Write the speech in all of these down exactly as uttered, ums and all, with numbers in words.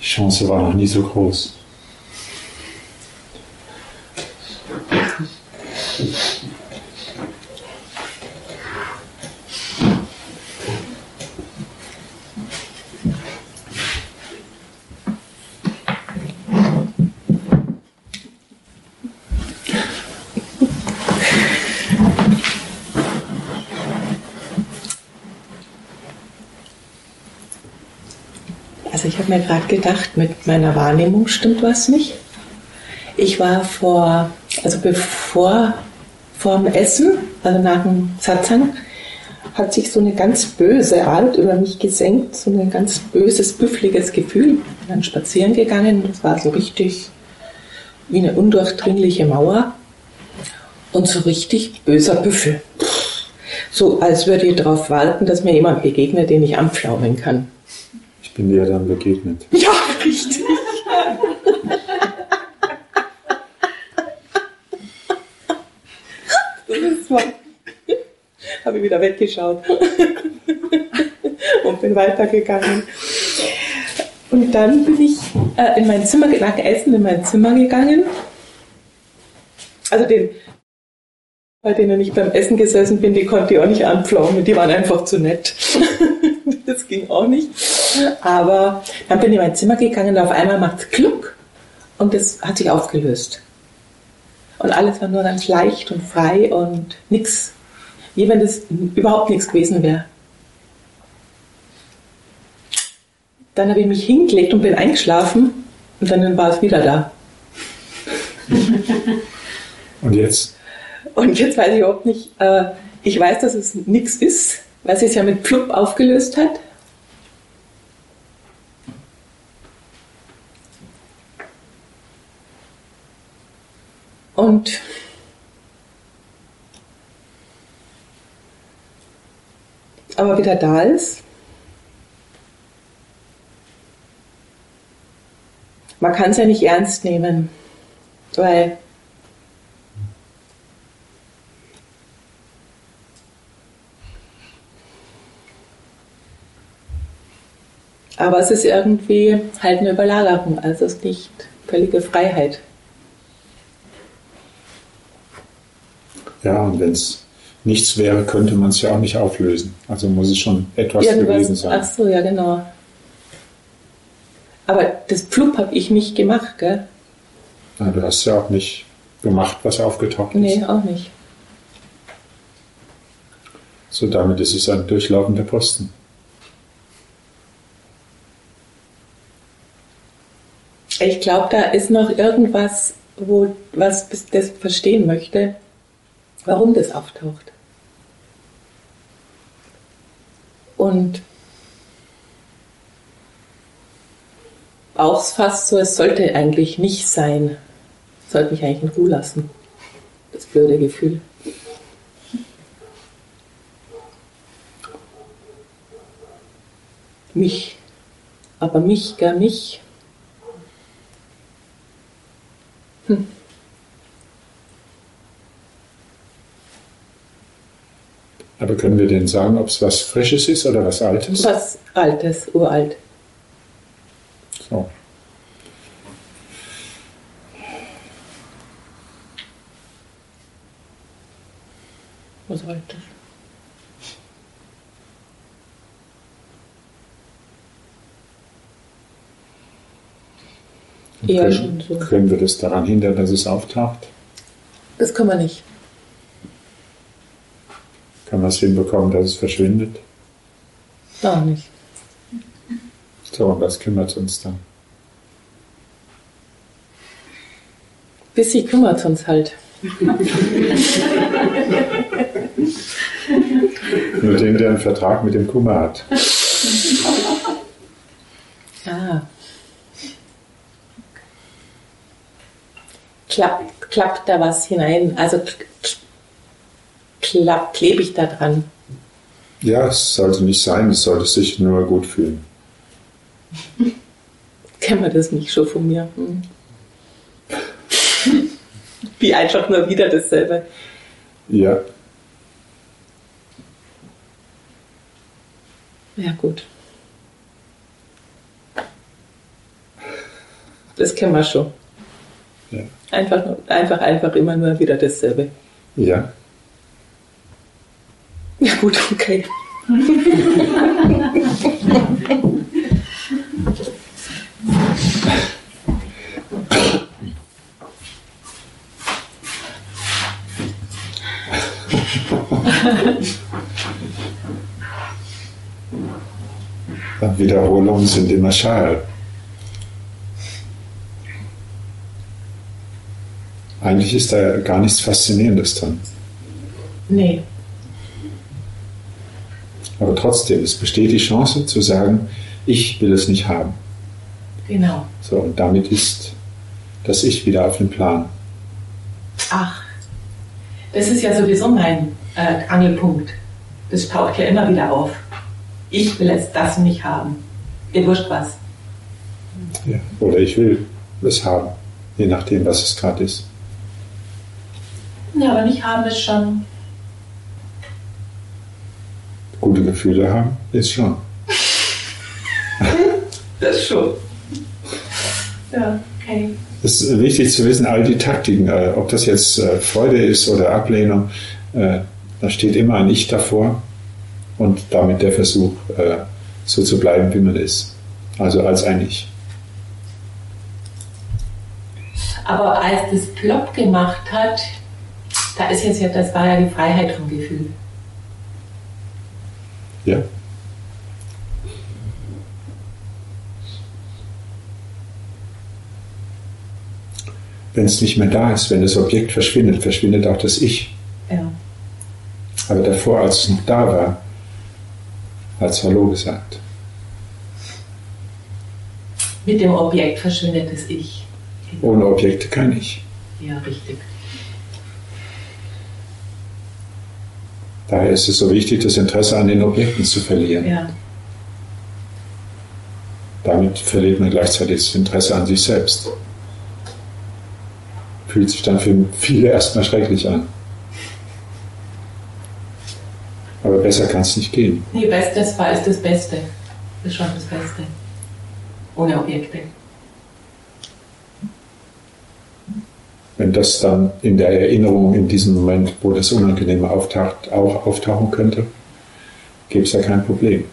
Die Chance war noch nie so groß. Also ich habe mir gerade gedacht, mit meiner Wahrnehmung stimmt was nicht. Ich war vor, also bevor, vor dem Essen, also nach dem Satsang, hat sich so eine ganz böse Art über mich gesenkt, so ein ganz böses, büffliges Gefühl. Ich bin dann spazieren gegangen, das war so richtig wie eine undurchdringliche Mauer und so richtig böser Büffel. So als würde ich darauf warten, dass mir jemand begegnet, den ich anpflaumen kann. Ich bin dir dann begegnet. Ja, richtig. Das war. Habe ich wieder weggeschaut und bin weitergegangen. Und dann bin ich äh, in mein Zimmer, nach Essen in mein Zimmer gegangen. Also den, bei denen ich beim Essen gesessen bin, die konnte ich auch nicht anpflaumen, die waren einfach zu nett. Das ging auch nicht. Aber dann bin ich in mein Zimmer gegangen und auf einmal macht es Kluck und das hat sich aufgelöst. Und alles war nur ganz leicht und frei und nichts. Wie wenn das überhaupt nichts gewesen wäre. Dann habe ich mich hingelegt und bin eingeschlafen und dann war es wieder da. Und jetzt? Und jetzt weiß ich überhaupt nicht, äh, ich weiß, dass es nichts ist, weil es sich ja mit Plupp aufgelöst hat. Und aber wieder da ist. Man kann es ja nicht ernst nehmen, weil aber es ist irgendwie halt eine Überlagerung, also es ist nicht völlige Freiheit. Ja, und wenn es nichts wäre, könnte man es ja auch nicht auflösen. Also muss es schon etwas Irgendwas, gewesen sein. Ach so, ja genau. Aber das Plupp habe ich nicht gemacht, gell? Na, du hast ja auch nicht gemacht, was aufgetaucht ist. Nee, auch nicht. So, damit ist es ein durchlaufender Posten. Ich glaube, da ist noch irgendwas, wo was das verstehen möchte, warum das auftaucht. Und auch fast so, es sollte eigentlich nicht sein. Es sollte mich eigentlich in Ruhe lassen. Das blöde Gefühl. Mich. Aber mich, gar mich. Hm. Aber können wir denn sagen, ob es was Frisches ist oder was Altes? Was Altes, uralt. So. Was Altes? Eher können, schon so. Können wir das daran hindern, dass es auftaucht? Das kann man nicht. Kann man es hinbekommen, dass es verschwindet? Auch nicht. So, und was kümmert uns dann? Bisschen kümmert es uns halt. Nur den, der einen Vertrag mit dem Kummer hat. Ah. Klappt, klappt da was hinein? Also klappt, klebe ich da dran? Ja, es sollte nicht sein, es sollte sich nur gut fühlen. Kennen wir das nicht schon von mir? Hm. Wie einfach nur wieder dasselbe. Ja. Ja, gut. Das kennen wir schon. Ja. Einfach, einfach, einfach immer nur wieder dasselbe. Ja. Ja gut, okay. Wiederholungen sind immer schal. Eigentlich ist da gar nichts Faszinierendes dran. Nee. Aber trotzdem, es besteht die Chance zu sagen, ich will es nicht haben. Genau. So, und damit ist das Ich wieder auf dem Plan. Ach, das ist ja sowieso mein äh, Angelpunkt. Das taucht ja immer wieder auf. Ich will jetzt das nicht haben. Ihr wurscht was. Ja, oder ich will es haben, je nachdem, was es gerade ist. Ja, aber nicht haben ist schon. Gute Gefühle haben, ist schon. Das schon. Ja, okay. Es ist wichtig zu wissen, all die Taktiken, äh, ob das jetzt äh, Freude ist oder Ablehnung, äh, da steht immer ein Ich davor und damit der Versuch, äh, so zu bleiben, wie man ist. Also als ein Ich. Aber als das plopp gemacht hat, da ist jetzt ja, das war ja die Freiheit vom Gefühl. Ja. Wenn es nicht mehr da ist, wenn das Objekt verschwindet, verschwindet auch das Ich. Ja. Aber davor, als es noch da war, hat es Hallo gesagt. Mit dem Objekt verschwindet das Ich. Ohne Objekte kein Ich. Ja, richtig. Daher ist es so wichtig, das Interesse an den Objekten zu verlieren. Ja. Damit verliert man gleichzeitig das Interesse an sich selbst. Fühlt sich dann für viele erstmal schrecklich an. Aber besser kann es nicht gehen. Nee, das war ist das Beste. Das ist schon das Beste. Ohne Objekte. Wenn das dann in der Erinnerung, in diesem Moment, wo das Unangenehme auftaucht, auch auftauchen könnte, gäbe es ja kein Problem.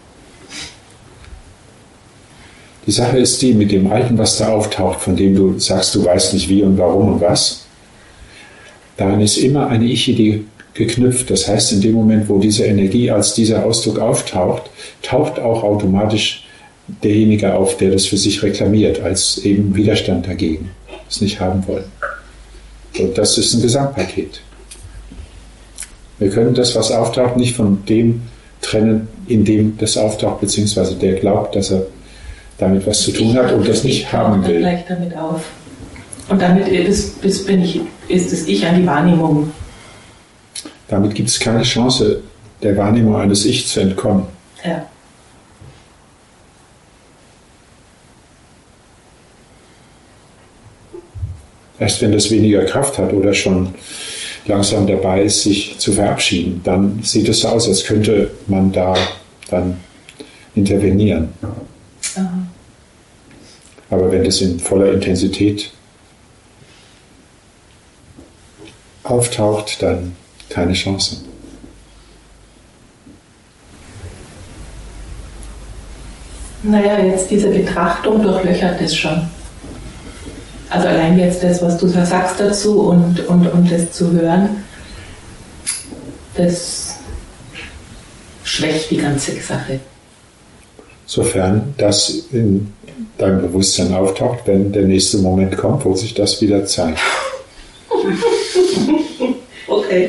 Die Sache ist die, mit dem Alten, was da auftaucht, von dem du sagst, du weißt nicht wie und warum und was, daran ist immer eine Ich-Idee geknüpft. Das heißt, in dem Moment, wo diese Energie als dieser Ausdruck auftaucht, taucht auch automatisch derjenige auf, der das für sich reklamiert, als eben Widerstand dagegen, es nicht haben wollen. Und das ist ein Gesamtpaket. Wir können das, was auftaucht, nicht von dem trennen, in dem das auftaucht, beziehungsweise der glaubt, dass er damit was zu tun hat und das nicht haben will. Gleich damit auf. Und damit ist, ist, bin ich, ist es Ich an die Wahrnehmung. Damit gibt es keine Chance, der Wahrnehmung eines Ich zu entkommen. Ja. Erst wenn das weniger Kraft hat oder schon langsam dabei ist, sich zu verabschieden, dann sieht es so aus, als könnte man da dann intervenieren. Aha. Aber wenn das in voller Intensität auftaucht, dann keine Chance. Naja, jetzt diese Betrachtung durchlöchert das schon. Also allein jetzt das, was du sagst dazu und, und, und das zu hören, das schwächt die ganze Sache. Sofern das in deinem Bewusstsein auftaucht, wenn der nächste Moment kommt, wo sich das wieder zeigt. Okay.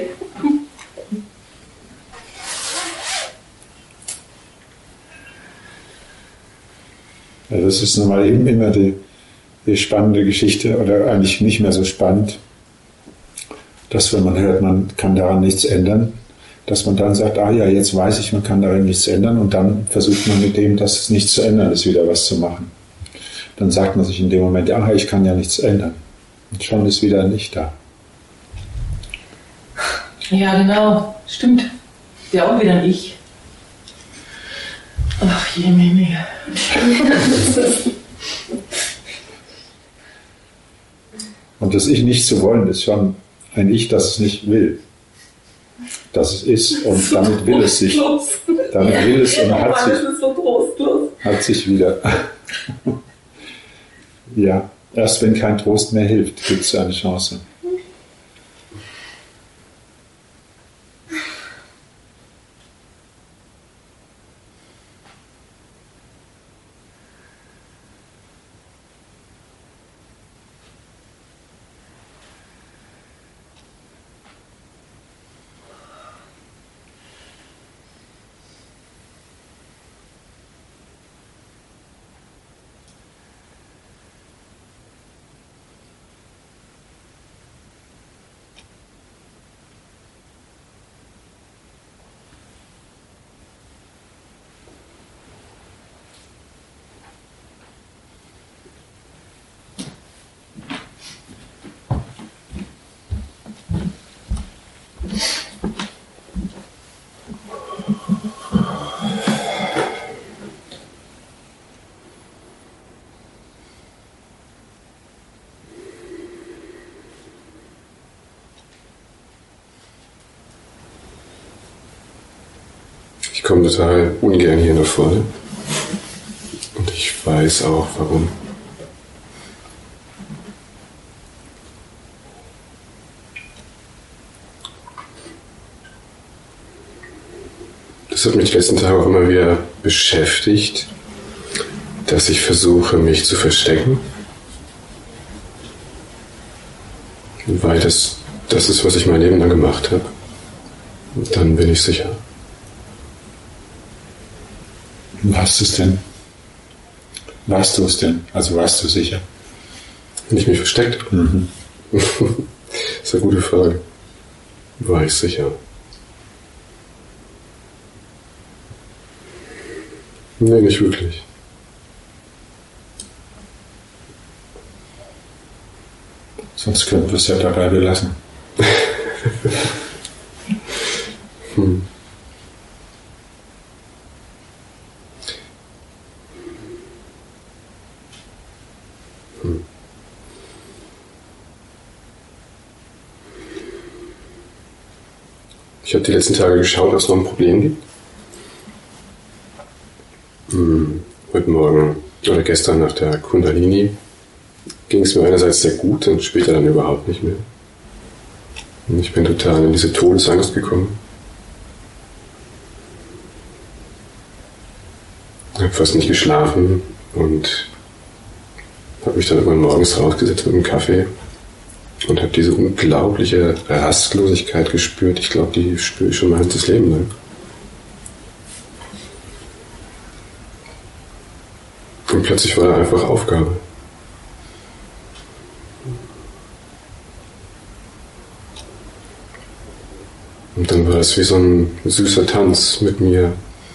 Ja, das ist nun mal eben immer die, die spannende Geschichte, oder eigentlich nicht mehr so spannend, dass wenn man hört, man kann daran nichts ändern, dass man dann sagt, ah ja, jetzt weiß ich, man kann daran nichts ändern, und dann versucht man mit dem, dass es nichts zu ändern ist, wieder was zu machen. Dann sagt man sich in dem Moment, ah, ich kann ja nichts ändern. Und schon ist wieder nicht da. Ja, genau. Stimmt. Ja, auch wieder ein Ich. Ach, je, Mimi. das Ich nicht zu wollen, ist schon ein Ich, das es nicht will. Dass es ist und damit will es sich. Damit will es und hat sich, hat sich wieder. Ja, erst wenn kein Trost mehr hilft, gibt es eine Chance. Ich komme total ungern hier nach vorne. Und ich weiß auch, warum. Das hat mich die letzten Tage auch immer wieder beschäftigt, dass ich versuche, mich zu verstecken. Weil das, das ist, was ich mein Leben lang gemacht habe. Und dann bin ich sicher. Warst du es denn? Warst du es denn? Also warst du sicher? Bin ich mich versteckt? Mhm. Das ist eine gute Frage. War ich sicher? Nee, nicht wirklich. Sonst könnten wir es ja dabei belassen. hm. Ich habe die letzten Tage geschaut, ob es noch ein Problem gibt. Hm. Heute Morgen oder gestern nach der Kundalini ging es mir einerseits sehr gut und später dann überhaupt nicht mehr. Und ich bin total in diese Todesangst gekommen. Ich habe fast nicht geschlafen und habe mich dann irgendwann morgens rausgesetzt mit einem Kaffee und habe diese unglaubliche Rastlosigkeit gespürt. Ich glaube, die spüre ich schon mein ganzes Leben lang. Und plötzlich war da einfach Aufgabe. Und dann war es wie so ein süßer Tanz mit mir.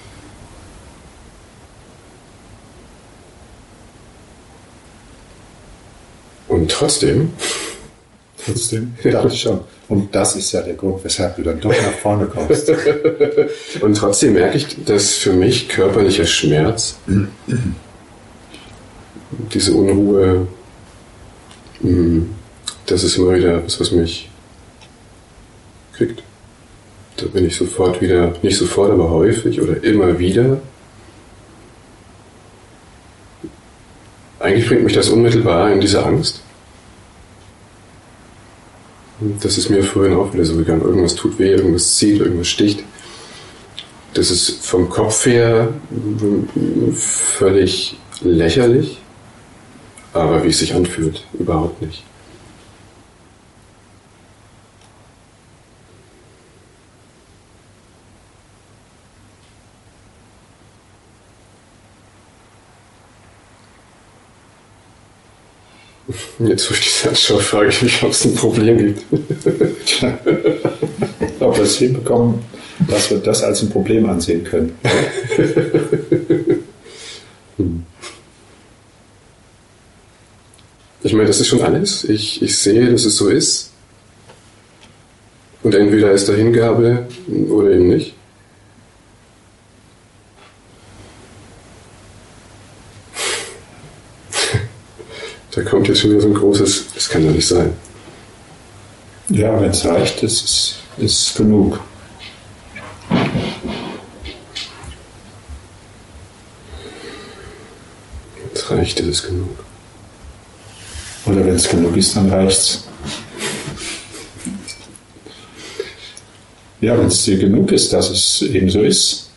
Und trotzdem... Trotzdem? Dachte ich schon. Und das ist ja der Grund, weshalb du dann doch nach vorne kommst. Und trotzdem merke ich, dass für mich körperlicher Schmerz, diese Unruhe, das ist immer wieder was, was mich kriegt. Da bin ich sofort wieder, nicht sofort, aber häufig oder immer wieder. Eigentlich bringt mich das unmittelbar in diese Angst. Das ist mir vorhin auch wieder so gegangen. Irgendwas tut weh, irgendwas zieht, irgendwas sticht. Das ist vom Kopf her völlig lächerlich, aber wie es sich anfühlt, überhaupt nicht. Jetzt, wo ich die Satz schaue, frage ich mich, ob es ein Problem gibt. Ob wir es hinbekommen, dass wir das als ein Problem ansehen können. Ich meine, das ist schon alles. Ich, ich sehe, dass es so ist. Und entweder ist da Hingabe oder eben nicht. Da kommt jetzt schon wieder so ein großes, das kann doch nicht sein. Ja, wenn es reicht, ist es ist genug. Wenn es reicht, ist es genug. Oder wenn es genug ist, dann reicht's. Ja, wenn es dir genug ist, dass es eben so ist.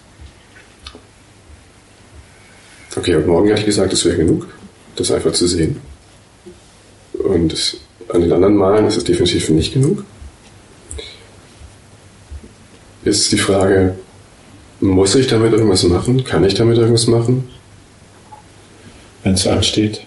Okay, und morgen hätte ich gesagt, es wäre genug, das einfach zu sehen. Und es, an den anderen Malen ist es definitiv nicht genug. Ist die Frage, muss ich damit irgendwas machen? Kann ich damit irgendwas machen? Wenn es ansteht.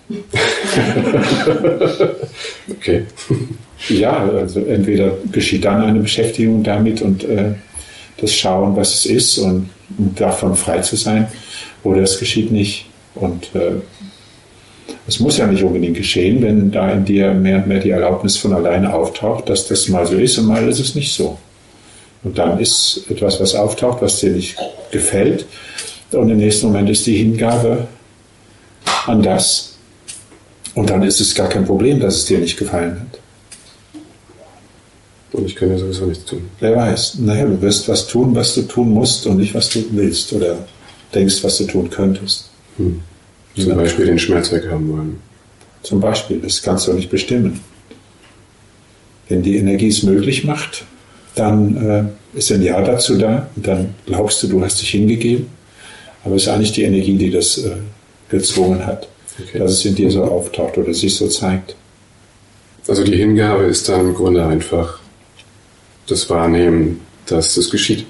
Okay. Ja, also entweder geschieht dann eine Beschäftigung damit und äh, das Schauen, was es ist und, und davon frei zu sein, oder es geschieht nicht. Und äh, es muss ja nicht unbedingt geschehen, wenn da in dir mehr und mehr die Erlaubnis von alleine auftaucht, dass das mal so ist und mal ist es nicht so. Und dann ist etwas, was auftaucht, was dir nicht gefällt, und im nächsten Moment ist die Hingabe an das, und dann ist es gar kein Problem, dass es dir nicht gefallen hat. Und ich kann ja sowieso nichts tun. Wer weiß, naja, du wirst was tun, was du tun musst und nicht, was du willst oder denkst, was du tun könntest. Hm. Zum ja. Beispiel den Schmerz weghaben wollen. Zum Beispiel, das kannst du nicht bestimmen. Wenn die Energie es möglich macht, dann äh, ist ein Ja dazu da und dann glaubst du, du hast dich hingegeben, aber es ist eigentlich die Energie, die das äh, gezwungen hat, okay. dass es in dir so auftaucht oder sich so zeigt. Also die Hingabe ist dann im Grunde einfach das Wahrnehmen, dass das geschieht.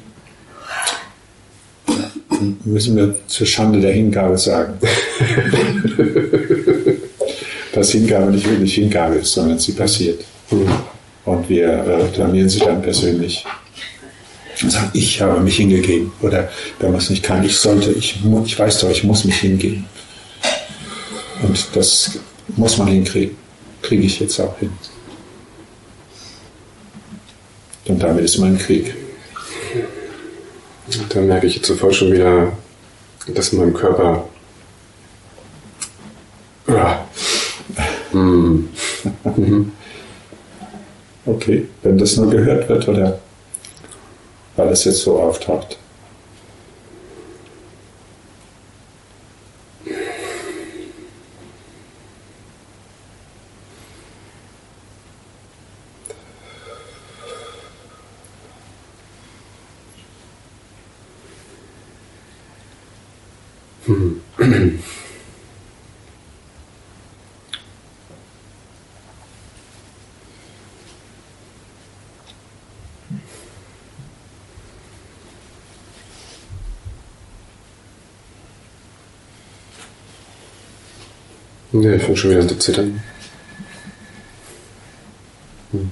Müssen wir zur Schande der Hingabe sagen. Dass Hingabe nicht wirklich Hingabe ist, sondern sie passiert. Mhm. Und wir äh, reklamieren sie dann persönlich und sagen, ich habe mich hingegeben. Oder wenn man es nicht kann, ich sollte, ich, ich weiß doch, ich muss mich hingeben. Und das muss man hinkriegen. Kriege ich jetzt auch hin. Und damit ist mein Krieg. Da merke ich jetzt sofort schon wieder, dass in meinem Körper ah. mm. Okay, wenn das nur gehört wird oder weil es jetzt so auftaucht. Ja, ich fange schon wieder an zu zittern. Hm.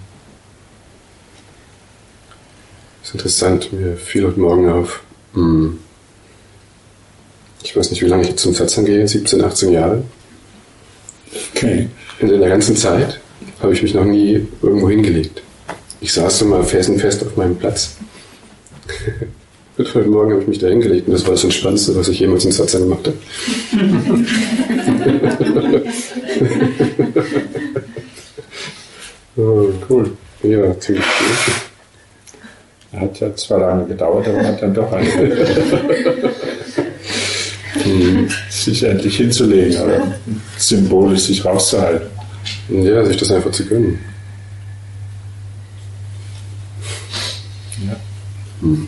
Das ist interessant, mir fiel heute Morgen auf. Hm. Ich weiß nicht, wie lange ich jetzt zum Satsang gehe, siebzehn, achtzehn Jahre. Okay. Und in der ganzen Zeit habe ich mich noch nie irgendwo hingelegt. Ich saß so mal felsenfest auf meinem Platz. Und heute Morgen habe ich mich da hingelegt und das war das Entspannendste, was ich jemals im Satsang gemacht habe. Oh, cool. Ja, ziemlich cool. Hat ja zwar lange gedauert, aber hat dann doch eine hm. sich endlich hinzulegen, aber symbolisch sich rauszuhalten. Ja, sich das einfach zu gönnen. Ja. Hm.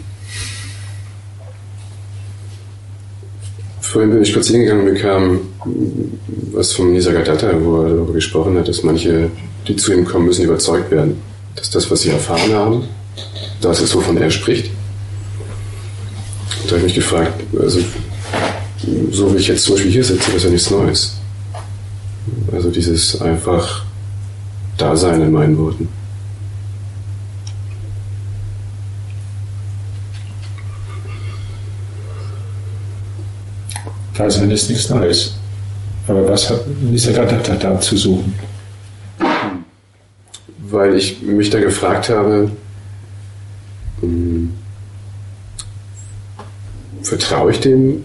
Vorhin bin ich spazieren gegangen und mir kam was vom Nisargadatta, wo er darüber gesprochen hat, dass manche, die zu ihm kommen, müssen überzeugt werden, dass das, was sie erfahren haben, das ist, wovon er spricht. Und da habe ich mich gefragt, also so wie ich jetzt zum Beispiel hier sitze, das ist ja nichts Neues. Also dieses einfach Dasein in meinen Worten. Dasein ist nichts Neues. Aber was hat Nisargadatta da zu suchen? Weil ich mich da gefragt habe, hm, vertraue ich dem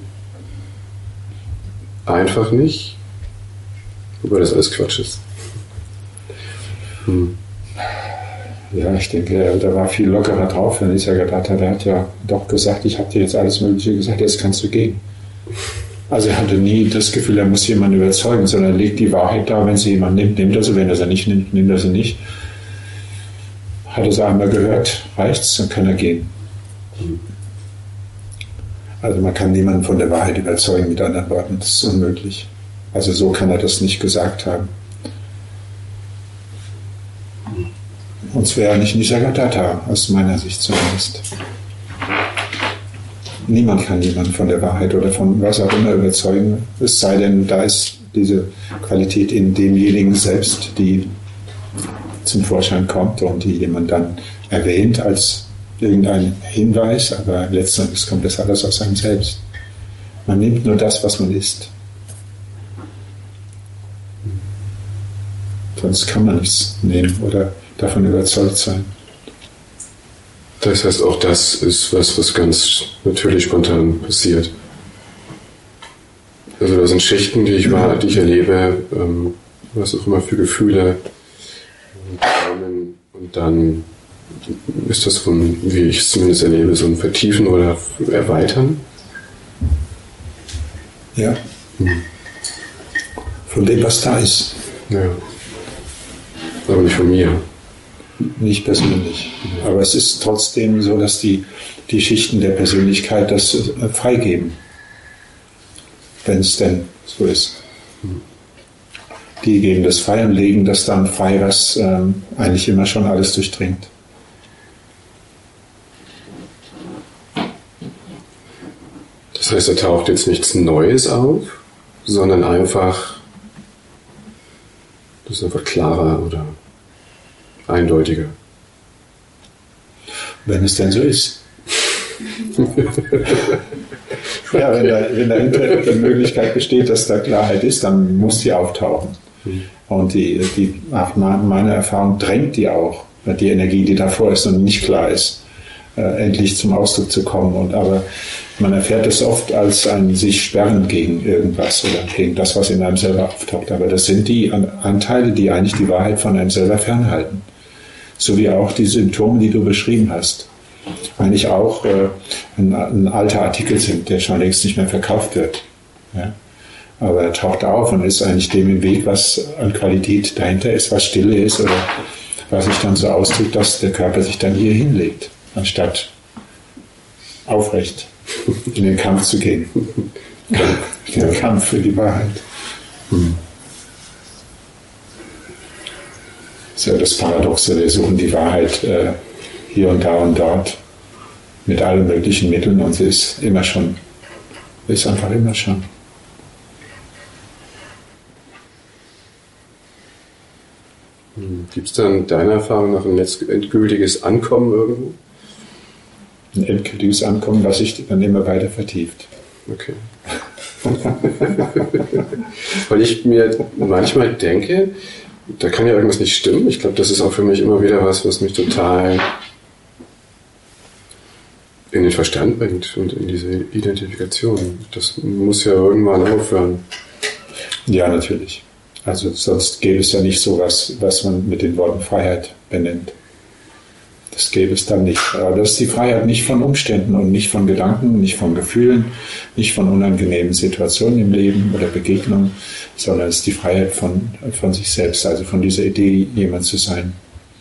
einfach nicht? Wobei das alles Quatsch ist. Hm. Ja, ich denke, da war viel lockerer drauf, wenn Nisargadatta, der hat ja doch gesagt, ich habe dir jetzt alles Mögliche gesagt, jetzt kannst du gehen. Also er hatte nie das Gefühl, er muss jemanden überzeugen, sondern er legt die Wahrheit da, wenn sie jemand nimmt, nimmt er sie, wenn er sie nicht nimmt, nimmt er sie nicht. Hat er sie einmal gehört, reicht's, dann kann er gehen. Also man kann niemanden von der Wahrheit überzeugen, mit anderen Worten, das ist unmöglich. Also so kann er das nicht gesagt haben. Sonst wäre er nicht Nisargadatta, aus meiner Sicht zumindest. Niemand kann jemanden von der Wahrheit oder von was auch immer überzeugen, es sei denn, da ist diese Qualität in demjenigen selbst, die zum Vorschein kommt und die jemand dann erwähnt als irgendein Hinweis, aber letztendlich kommt das alles aus einem selbst. Man nimmt nur das, was man ist. Sonst kann man nichts nehmen oder davon überzeugt sein. Das heißt, auch das ist was, was ganz natürlich spontan passiert. Also das sind Schichten, die ich, wahr, die ich erlebe, ähm, was auch immer für Gefühle kommen. Und dann ist das von, wie ich es zumindest erlebe, so ein Vertiefen oder Erweitern. Ja. Hm. Von dem, was da ist. Ja. Aber nicht von mir. Nicht persönlich. Aber es ist trotzdem so, dass die, die Schichten der Persönlichkeit das äh, freigeben. Wenn es denn so ist. Die geben das frei und legen das dann frei, was ähm, eigentlich immer schon alles durchdringt. Das heißt, da taucht jetzt nichts Neues auf, sondern einfach, das ist einfach klarer oder eindeutiger. Wenn es denn so ist. Ja, wenn da, wenn da die Möglichkeit besteht, dass da Klarheit ist, dann muss die auftauchen. Mhm. Und die, die, nach meiner Erfahrung drängt die auch, die Energie, die davor ist und nicht klar ist, äh, endlich zum Ausdruck zu kommen. Und aber man erfährt es oft als ein sich sperren gegen irgendwas oder gegen das, was in einem selber auftaucht. Aber das sind die Anteile, die eigentlich die Wahrheit von einem selber fernhalten. So wie auch die Symptome, die du beschrieben hast. Eigentlich auch äh, ein, ein alter Artikel sind, der schon längst nicht mehr verkauft wird. Ja? Aber er taucht auf und ist eigentlich dem im Weg, was an Qualität dahinter ist, was Stille ist oder was sich dann so ausdrückt, dass der Körper sich dann hier hinlegt, anstatt aufrecht in den Kampf zu gehen. Der Kampf für die Wahrheit. Hm. Das ist ja das Paradoxe, wir suchen die Wahrheit äh, hier und da und dort mit allen möglichen Mitteln und sie ist immer schon, ist einfach immer schon. Gibt es dann deiner Erfahrung nach ein endgültiges Ankommen irgendwo? Ein endgültiges Ankommen, was sich dann immer weiter vertieft. Okay. Weil ich mir manchmal denke, da kann ja irgendwas nicht stimmen. Ich glaube, das ist auch für mich immer wieder was, was mich total in den Verstand bringt und in diese Identifikation. Das muss ja irgendwann aufhören. Ja, natürlich. Also sonst gäbe es ja nicht so was, was man mit den Worten Freiheit benennt. Das gäbe es dann nicht. Aber das ist die Freiheit nicht von Umständen und nicht von Gedanken, nicht von Gefühlen, nicht von unangenehmen Situationen im Leben oder Begegnungen, sondern es ist die Freiheit von, von sich selbst, also von dieser Idee, jemand zu sein.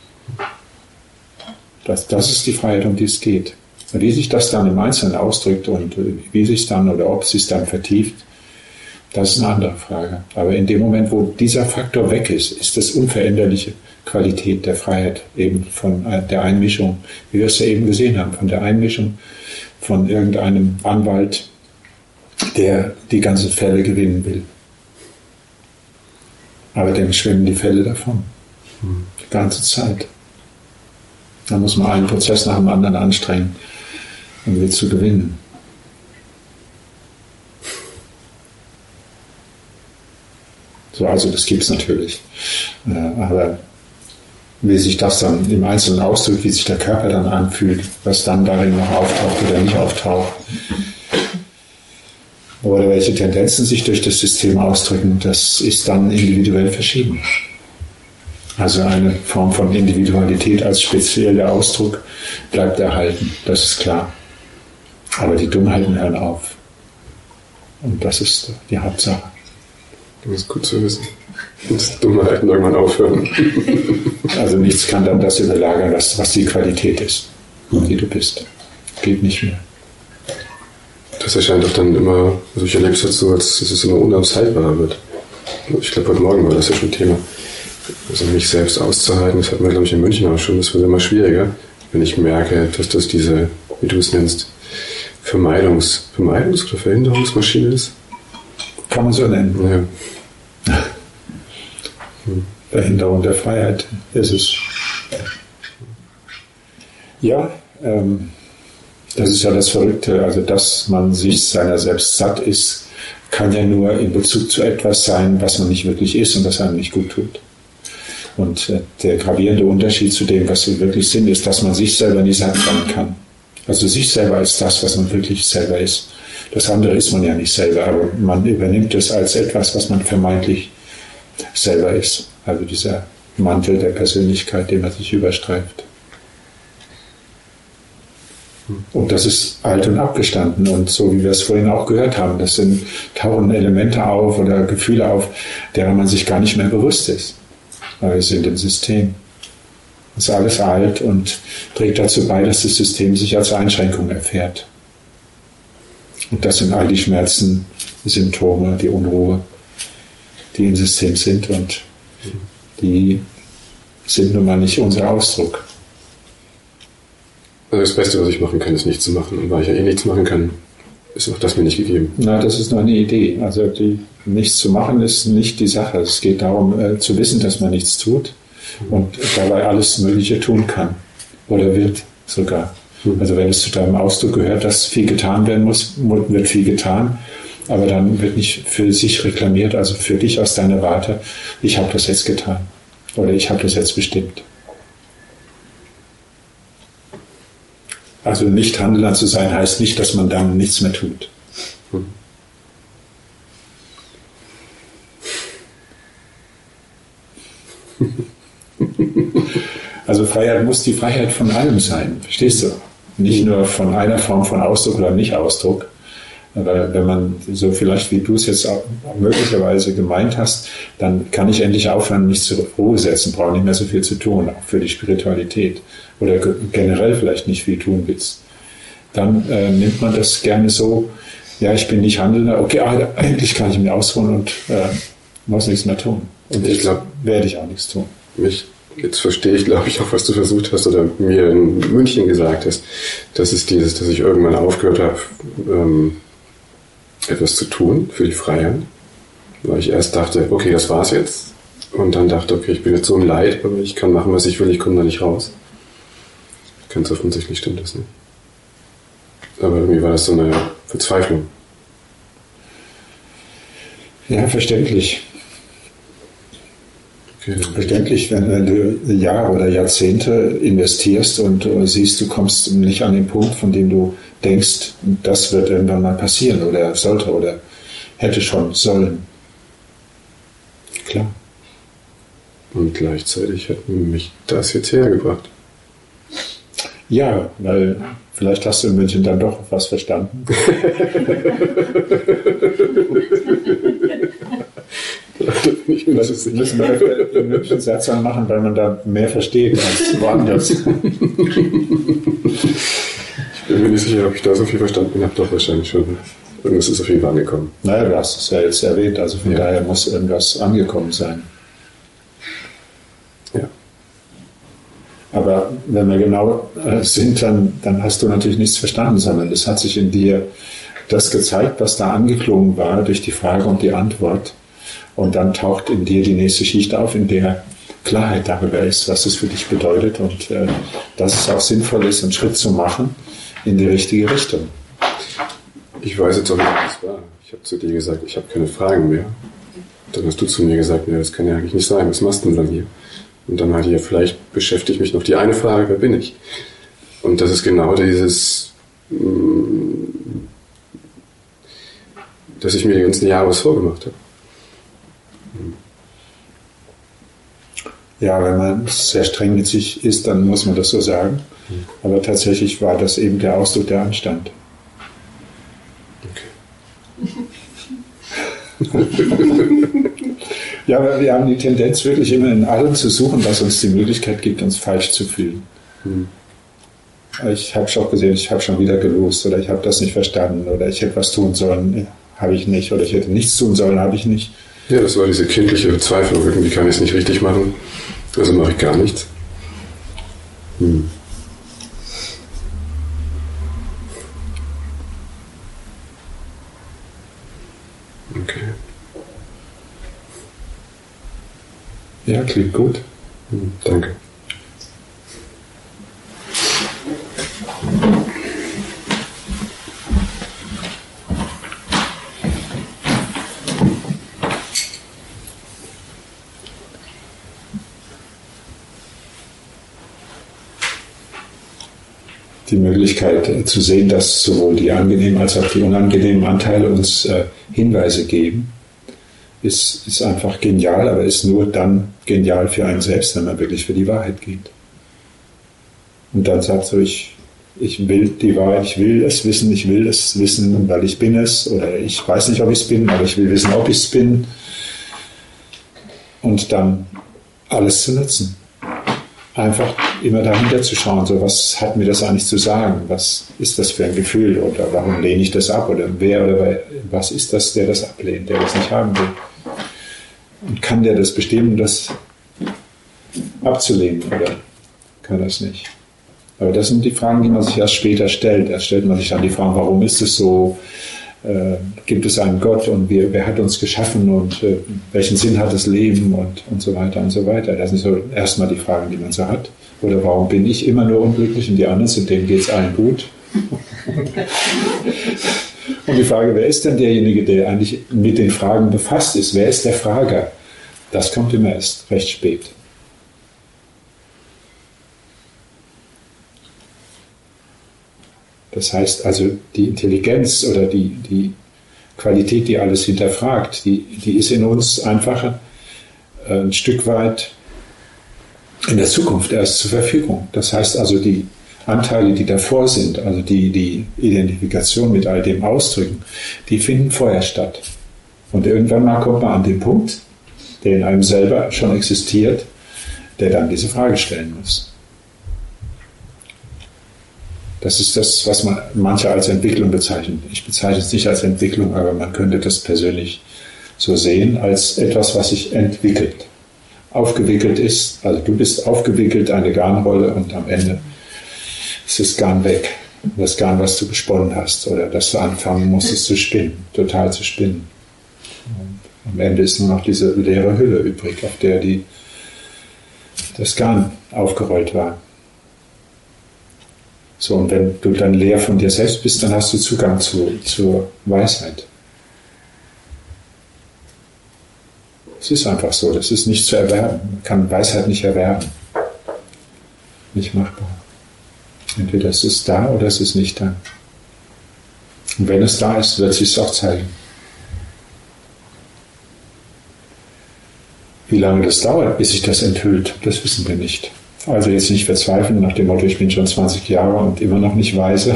Das, das ist die Freiheit, um die es geht. Und wie sich das dann im Einzelnen ausdrückt und wie sich dann oder ob es sich dann vertieft, das ist eine andere Frage. Aber in dem Moment, wo dieser Faktor weg ist, ist das unveränderliche Qualität der Freiheit eben von der Einmischung, wie wir es ja eben gesehen haben, von der Einmischung von irgendeinem Anwalt, der die ganzen Fälle gewinnen will. Aber dann schwimmen die Fälle davon. Die ganze Zeit. Da muss man einen Prozess nach dem anderen anstrengen, um sie zu gewinnen. So, also das gibt es natürlich. Aber wie sich das dann im Einzelnen ausdrückt, wie sich der Körper dann anfühlt, was dann darin noch auftaucht oder nicht auftaucht, oder welche Tendenzen sich durch das System ausdrücken, das ist dann individuell verschieden. Also eine Form von Individualität als spezieller Ausdruck bleibt erhalten, das ist klar. Aber die Dummheiten hören auf. Und das ist die Hauptsache. Das ist gut zu wissen, dass Dummheiten irgendwann aufhören. Also nichts kann dann das überlagern, was, was die Qualität ist, die du bist. Geht nicht mehr. Das erscheint doch dann immer, also ich erlebe es jetzt so, als dass es immer unaushaltbarer wird. Ich glaube, heute Morgen war das ja schon Thema. Also mich selbst auszuhalten, das hatten wir, glaube ich, in München auch schon, das wird immer schwieriger, wenn ich merke, dass das diese, wie du es nennst, Vermeidungs-, Vermeidungs- oder Verhinderungsmaschine ist. Kann man so nennen. Ja. Hm. Verhinderung der Freiheit ist es. Ja, ähm, das ist ja das Verrückte, also dass man sich seiner selbst satt ist, kann ja nur in Bezug zu etwas sein, was man nicht wirklich ist und was einem nicht gut tut. Und äh, der gravierende Unterschied zu dem, was wir wirklich sind, ist, dass man sich selber nie satt sein kann. Also sich selber ist das, was man wirklich selber ist. Das andere ist man ja nicht selber, aber man übernimmt es als etwas, was man vermeintlich selber ist. Also dieser Mantel der Persönlichkeit, den man sich überstreift. Und das ist alt und abgestanden. Und so wie wir es vorhin auch gehört haben, das sind, tauchen Elemente auf oder Gefühle auf, derer man sich gar nicht mehr bewusst ist. Weil wir sind im System. Das ist alles alt und trägt dazu bei, dass das System sich als Einschränkung erfährt. Und das sind all die Schmerzen, die Symptome, die Unruhe, die im System sind und die sind nun mal nicht unser Ausdruck. Also das Beste, was ich machen kann, ist nichts zu machen. Und weil ich ja eh nichts machen kann, ist auch das mir nicht gegeben. Na, das ist nur eine Idee. Also die, nichts zu machen ist nicht die Sache. Es geht darum, äh, zu wissen, dass man nichts tut und dabei alles Mögliche tun kann. Oder wird sogar. Mhm. Also wenn es zu deinem Ausdruck gehört, dass viel getan werden muss, wird viel getan. Aber dann wird nicht für sich reklamiert, also für dich aus deiner Warte, ich habe das jetzt getan. Oder ich habe das jetzt bestimmt. Also nicht handelnder zu sein, heißt nicht, dass man dann nichts mehr tut. Hm. Also Freiheit muss die Freiheit von allem sein, verstehst du? Nicht nur von einer Form von Ausdruck oder Nicht-Ausdruck. Weil wenn man so vielleicht, wie du es jetzt auch möglicherweise gemeint hast, dann kann ich endlich aufhören, mich zur Ruhe setzen, brauche nicht mehr so viel zu tun, auch für die Spiritualität. Oder generell vielleicht nicht viel tun willst. Dann äh, nimmt man das gerne so, ja, ich bin nicht Handelnder, okay, ah, endlich kann ich mich ausruhen und äh, muss nichts mehr tun. Und ich glaube, werde ich auch nichts tun. Mich, jetzt verstehe ich, glaube ich, auch, was du versucht hast oder mir in München gesagt hast. Das ist dieses, dass ich irgendwann aufgehört habe, ähm, etwas zu tun für die Freiheit. Weil ich erst dachte, okay, das war's jetzt. Und dann dachte, okay, ich bin jetzt so im Leid, aber ich kann machen, was ich will, ich komme da nicht raus. Ganz offensichtlich stimmt das nicht. Aber irgendwie war das so eine Verzweiflung. Ja, verständlich. Okay. Verständlich, wenn du Jahre oder Jahrzehnte investierst und äh, siehst, du kommst nicht an den Punkt, von dem du denkst, das wird irgendwann mal passieren oder sollte oder hätte schon sollen. Klar. Und gleichzeitig hat mich das jetzt hergebracht. Ja, weil vielleicht hast du in München dann doch was verstanden. Ich bin das müssen wir öfter in München Satzungen machen, weil man da mehr versteht als woanders. Ich bin mir nicht sicher, ob ich da so viel verstanden habe. Doch, wahrscheinlich schon. Irgendwas ist auf jeden Fall angekommen. Naja, du hast es ja jetzt erwähnt, also von ja. daher muss irgendwas angekommen sein. Ja. Aber wenn wir genau sind, dann, dann hast du natürlich nichts verstanden, sondern es hat sich in dir das gezeigt, was da angeklungen war durch die Frage und die Antwort. Und dann taucht in dir die nächste Schicht auf, in der Klarheit darüber ist, was es für dich bedeutet und äh, dass es auch sinnvoll ist, einen Schritt zu machen in die richtige Richtung. Ich weiß jetzt auch nicht, was das war. Ich habe zu dir gesagt, ich habe keine Fragen mehr. Dann hast du zu mir gesagt, ja, das kann ja eigentlich nicht sein, was machst du denn dann hier? Und dann meinte ich, ja, vielleicht beschäftigt mich noch die eine Frage, wer bin ich? Und das ist genau dieses, dass ich mir die ganzen Jahre was vorgemacht habe. Ja, wenn man sehr streng mit sich ist, dann muss man das so sagen. Mhm. Aber tatsächlich war das eben der Ausdruck der Anstand. Okay. Ja, aber wir haben die Tendenz, wirklich immer in allem zu suchen, was uns die Möglichkeit gibt, uns falsch zu fühlen. Mhm. Ich habe schon gesehen, ich habe schon wieder gelost oder ich habe das nicht verstanden oder ich hätte was tun sollen, habe ich nicht, oder ich hätte nichts tun sollen, habe ich nicht. Ja, das war diese kindliche Verzweiflung. Irgendwie kann ich es nicht richtig machen, also mache ich gar nichts. Hm. Okay. Ja, klingt gut. Hm, danke. Die Möglichkeit äh, zu sehen, dass sowohl die angenehmen als auch die unangenehmen Anteile uns äh, Hinweise geben, ist, ist einfach genial, aber ist nur dann genial für einen selbst, wenn man wirklich für die Wahrheit geht. Und dann sagt so, ich, ich will die Wahrheit, ich will es wissen, ich will es wissen, weil ich bin es, oder ich weiß nicht, ob ich es bin, aber ich will wissen, ob ich es bin. Und dann alles zu nutzen. Einfach immer dahinter zu schauen, so was hat mir das eigentlich zu sagen, was ist das für ein Gefühl oder warum lehne ich das ab oder wer oder was ist das, der das ablehnt, der das nicht haben will. Und kann der das bestimmen, das abzulehnen oder kann das nicht? Aber das sind die Fragen, die man sich erst später stellt. Erst stellt man sich dann die Fragen, warum ist es so? Äh, gibt es einen Gott und wer, wer hat uns geschaffen und äh, welchen Sinn hat das Leben und, und so weiter und so weiter. Das sind so erstmal die Fragen, die man so hat. Oder warum bin ich immer nur unglücklich und die anderen sind, denen geht es allen gut? Und die Frage, wer ist denn derjenige, der eigentlich mit den Fragen befasst ist? Wer ist der Frager? Das kommt immer erst recht spät. Das heißt also, die Intelligenz oder die, die Qualität, die alles hinterfragt, die, die ist in uns einfach ein Stück weit in der Zukunft erst zur Verfügung. Das heißt also, die Anteile, die davor sind, also die, die Identifikation mit all dem Ausdrücken, die finden vorher statt. Und irgendwann mal kommt man an den Punkt, der in einem selber schon existiert, der dann diese Frage stellen muss. Das ist das, was man manche als Entwicklung bezeichnen. Ich bezeichne es nicht als Entwicklung, aber man könnte das persönlich so sehen, als etwas, was sich entwickelt. Aufgewickelt ist, also du bist aufgewickelt, eine Garnrolle und am Ende ist das Garn weg. Das Garn, was du gesponnen hast oder dass du anfangen musstest zu spinnen, total zu spinnen. Und am Ende ist nur noch diese leere Hülle übrig, auf der die, das Garn aufgerollt war. So, und wenn du dann leer von dir selbst bist, dann hast du Zugang zu, zur Weisheit. Es ist einfach so, das ist nicht zu erwerben. Man kann Weisheit nicht erwerben. Nicht machbar. Entweder es ist da oder es ist nicht da. Und wenn es da ist, wird es sich auch zeigen. Wie lange das dauert, bis sich das enthüllt, das wissen wir nicht. Also jetzt nicht verzweifeln nach dem Motto, ich bin schon zwanzig Jahre und immer noch nicht weise.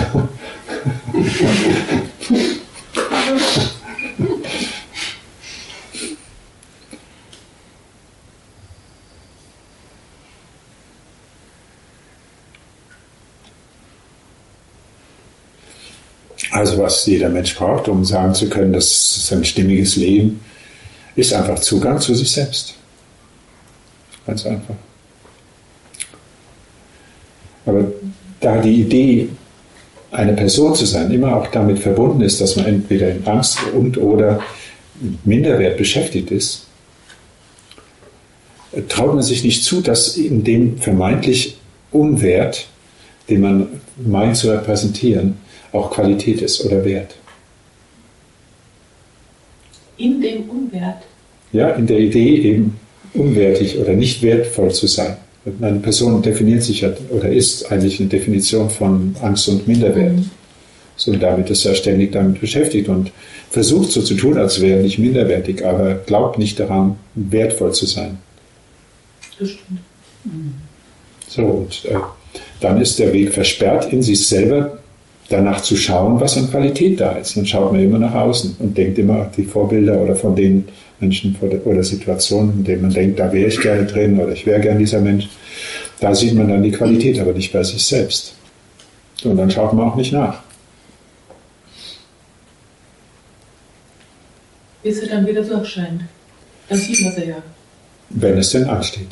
Also was jeder Mensch braucht, um sagen zu können, dass sein stimmiges Leben ist einfach Zugang zu sich selbst. Ganz einfach. Aber da die Idee, eine Person zu sein, immer auch damit verbunden ist, dass man entweder in Angst und oder Minderwert beschäftigt ist, traut man sich nicht zu, dass in dem vermeintlich Unwert, den man meint zu repräsentieren, auch Qualität ist oder Wert. In dem Unwert? Ja, in der Idee eben unwertig oder nicht wertvoll zu sein. Eine Person definiert sich ja, oder ist eigentlich eine Definition von Angst und Minderwert. Mhm. So, und damit ist er ständig damit beschäftigt und versucht so zu tun, als wäre er nicht minderwertig, aber glaubt nicht daran, wertvoll zu sein. Das stimmt. So, und äh, dann ist der Weg versperrt, in sich selber danach zu schauen, was an Qualität da ist. Dann schaut man immer nach außen und denkt immer die Vorbilder oder von den Menschen oder Situationen, in denen man denkt, da wäre ich gerne drin oder ich wäre gern dieser Mensch. Da sieht man dann die Qualität, aber nicht bei sich selbst. Und dann schaut man auch nicht nach. Bis er dann wieder durchscheint. Dann sieht man sie ja. Wenn es denn ansteht.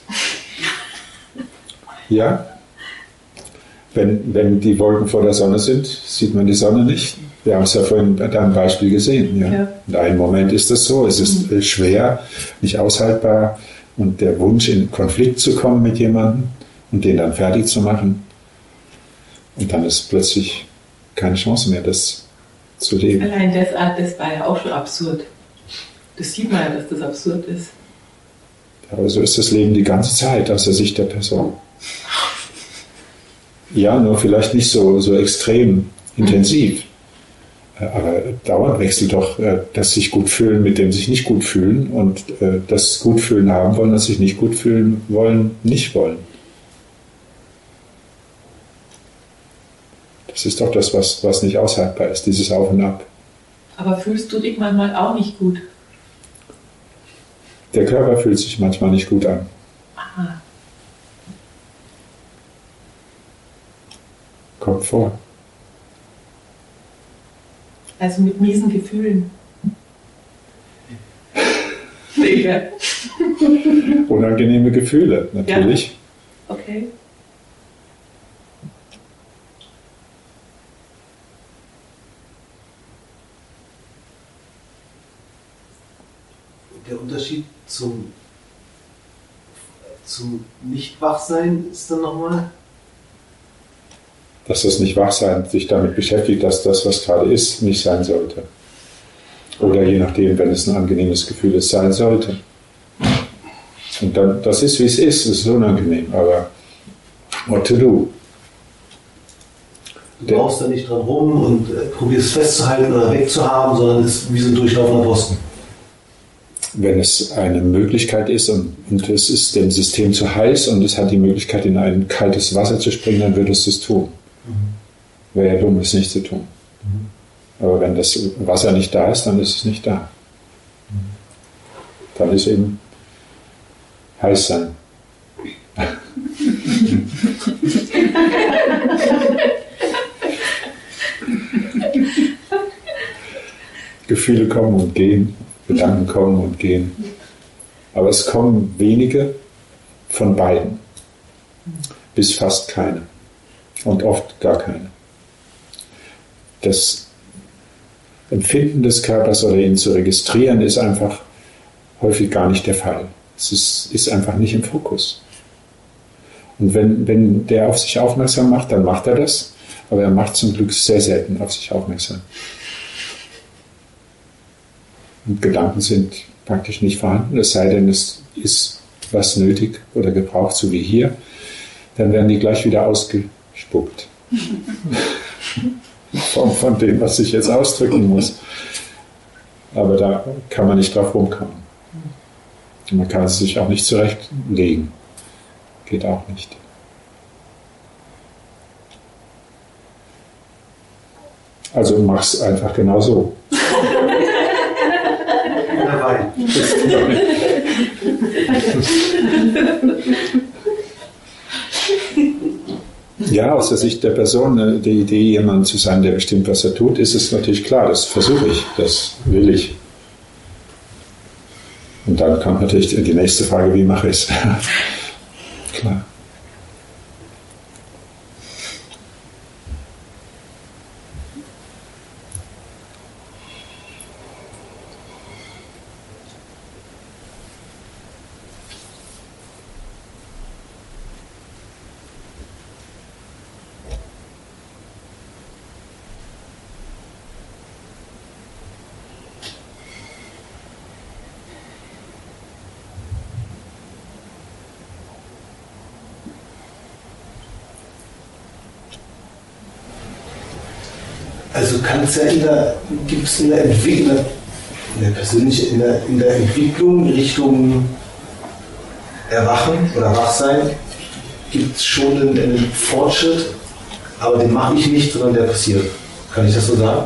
Ja? Wenn, wenn die Wolken vor der Sonne sind, sieht man die Sonne nicht. Wir haben es ja vorhin bei deinem Beispiel gesehen. Ja? Ja. In einem Moment ist das so. Es ist mhm. schwer, nicht aushaltbar. Und der Wunsch, in Konflikt zu kommen mit jemandem und den dann fertig zu machen. Und dann ist plötzlich keine Chance mehr, das zu leben. Allein das, das war ja auch schon absurd. Das sieht man ja, dass das absurd ist. Aber so ist das Leben die ganze Zeit aus der Sicht der Person. Ja, nur vielleicht nicht so, so extrem intensiv. Aber dauernd wechselt doch das sich gut fühlen mit dem sich nicht gut fühlen und das gut fühlen haben wollen, das sich nicht gut fühlen wollen, nicht wollen. Das ist doch das, was, was nicht aushaltbar ist, dieses Auf und Ab. Aber fühlst du dich manchmal auch nicht gut? Der Körper fühlt sich manchmal nicht gut an. Aha. Kommt vor. Also mit miesen Gefühlen. Sicher. Unangenehme Gefühle, natürlich. Ja. Okay. Der Unterschied zum, zum Nicht-Wachsein ist dann nochmal? Dass das Nicht-Wachsein sich damit beschäftigt, dass das, was gerade ist, nicht sein sollte. Oder je nachdem, wenn es ein angenehmes Gefühl ist, sein sollte. Und dann, das ist, wie es ist, es ist unangenehm, aber what to do? Du brauchst da nicht dran rum und äh, probierst es festzuhalten oder wegzuhaben, sondern es ist wie so ein durchlaufender Posten. Wenn es eine Möglichkeit ist und, und es ist dem System zu heiß und es hat die Möglichkeit, in ein kaltes Wasser zu springen, dann würdest du es tun. Mhm. Wäre ja dumm, es nicht zu tun. Mhm. Aber wenn das Wasser nicht da ist, dann ist es nicht da. Mhm. Dann ist eben heiß sein. Gefühle kommen und gehen. Gedanken kommen und gehen. Aber es kommen wenige von beiden. Bis fast keine. Und oft gar keine. Das Empfinden des Körpers oder ihn zu registrieren, ist einfach häufig gar nicht der Fall. Es ist, ist einfach nicht im Fokus. Und wenn, wenn der auf sich aufmerksam macht, dann macht er das. Aber er macht zum Glück sehr selten auf sich aufmerksam. Und Gedanken sind praktisch nicht vorhanden, es sei denn, es ist was nötig oder gebraucht, so wie hier, dann werden die gleich wieder ausgespuckt. von, von dem, was ich jetzt ausdrücken muss. Aber da kann man nicht drauf rumkommen. Und man kann es sich auch nicht zurechtlegen. Geht auch nicht. Also mach's einfach genau so. Ja, aus der Sicht der Person, die Idee, jemand zu sein, der bestimmt, was er tut, ist es natürlich klar, das versuche ich, das will ich. Und dann kommt natürlich die nächste Frage, wie mache ich es? Klar. Also kann es ja in der, gibt es in der Entwicklung, in der persönlichen, in der, in der Entwicklung Richtung Erwachen oder Wachsein gibt es schon einen, einen Fortschritt, aber den mache ich nicht, sondern der passiert. Kann ich das so sagen?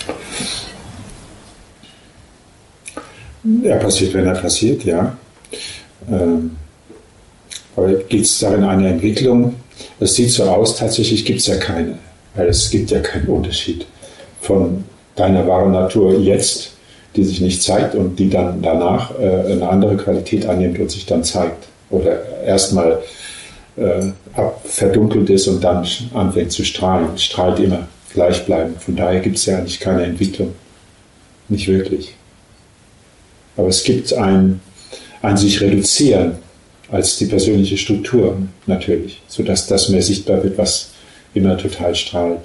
Er passiert, wenn er passiert, ja. Ähm, aber gibt es darin eine Entwicklung? Es sieht so aus, tatsächlich gibt es ja keine, weil es gibt ja keinen Unterschied von deiner wahren Natur jetzt, die sich nicht zeigt und die dann danach äh, eine andere Qualität annimmt und sich dann zeigt. Oder erstmal äh, verdunkelt ist und dann anfängt zu strahlen. Es strahlt immer gleichbleibend. Von daher gibt es ja eigentlich keine Entwicklung. Nicht wirklich. Aber es gibt ein, ein sich reduzieren als die persönliche Struktur natürlich, sodass das mehr sichtbar wird, was immer total strahlt.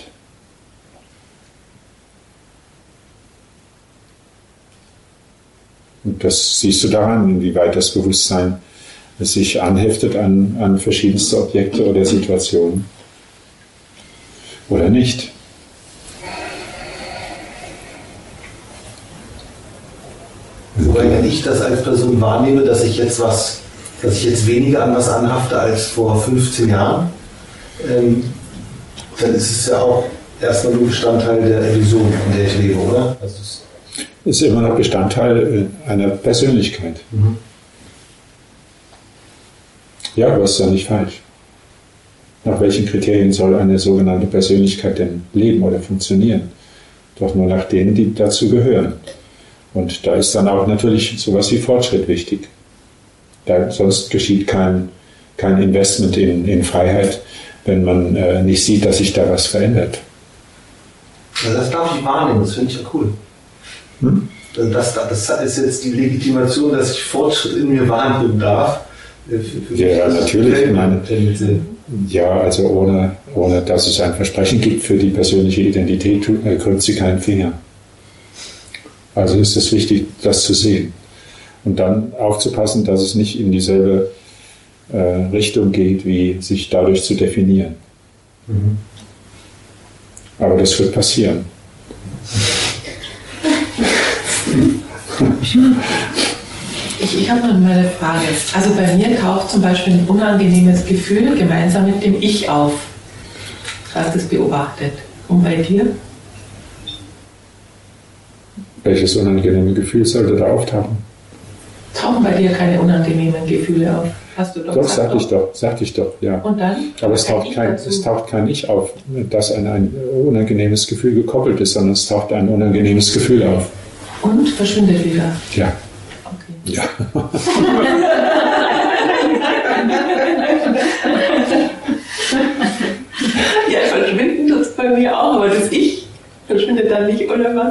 Und das siehst du daran, inwieweit das Bewusstsein sich anheftet an, an verschiedenste Objekte oder Situationen. Oder nicht. Wobei, wenn ich das als Person wahrnehme, dass ich jetzt was, dass ich jetzt weniger an was anhafte als vor fünfzehn Jahren, ähm, dann ist es ja auch erstmal nur Bestandteil der Illusion, in der ich lebe, oder? Also es ist immer noch Bestandteil einer Persönlichkeit. Mhm. Ja, aber ist ja nicht falsch. Nach welchen Kriterien soll eine sogenannte Persönlichkeit denn leben oder funktionieren? Doch nur nach denen, die dazu gehören. Und da ist dann auch natürlich sowas wie Fortschritt wichtig. Da, sonst geschieht kein, kein Investment in, in Freiheit, wenn man äh, nicht sieht, dass sich da was verändert. Ja, das darf ich wahrnehmen, das finde ich ja cool. Hm? Das, das ist jetzt die Legitimation, dass ich Fortschritt in mir wahrnehmen darf. Für, für ja, natürlich. Ich meine, ja, also ohne, ohne dass es ein Versprechen gibt für die persönliche Identität, krümmt sie keinen Finger. Also ist es wichtig, das zu sehen. Und dann aufzupassen, dass es nicht in dieselbe äh, Richtung geht, wie sich dadurch zu definieren. Mhm. Aber das wird passieren. Ich, ich habe noch mal eine Frage. Also bei mir taucht zum Beispiel ein unangenehmes Gefühl gemeinsam mit dem Ich auf. Du hast es beobachtet. Und bei dir? Welches unangenehme Gefühl sollte da auftauchen? Tauchen bei dir keine unangenehmen Gefühle auf? Hast du doch Doch, sagte ich doch, sagte ich doch, ja. Und dann? Aber es taucht, kein, es taucht kein Ich auf, dass ein, ein unangenehmes Gefühl gekoppelt ist, sondern es taucht ein unangenehmes Gefühl auf. Und verschwindet wieder? Ja. Okay. Ja. Ja, verschwinden tut es bei mir auch, aber das Ich verschwindet dann nicht, oder was?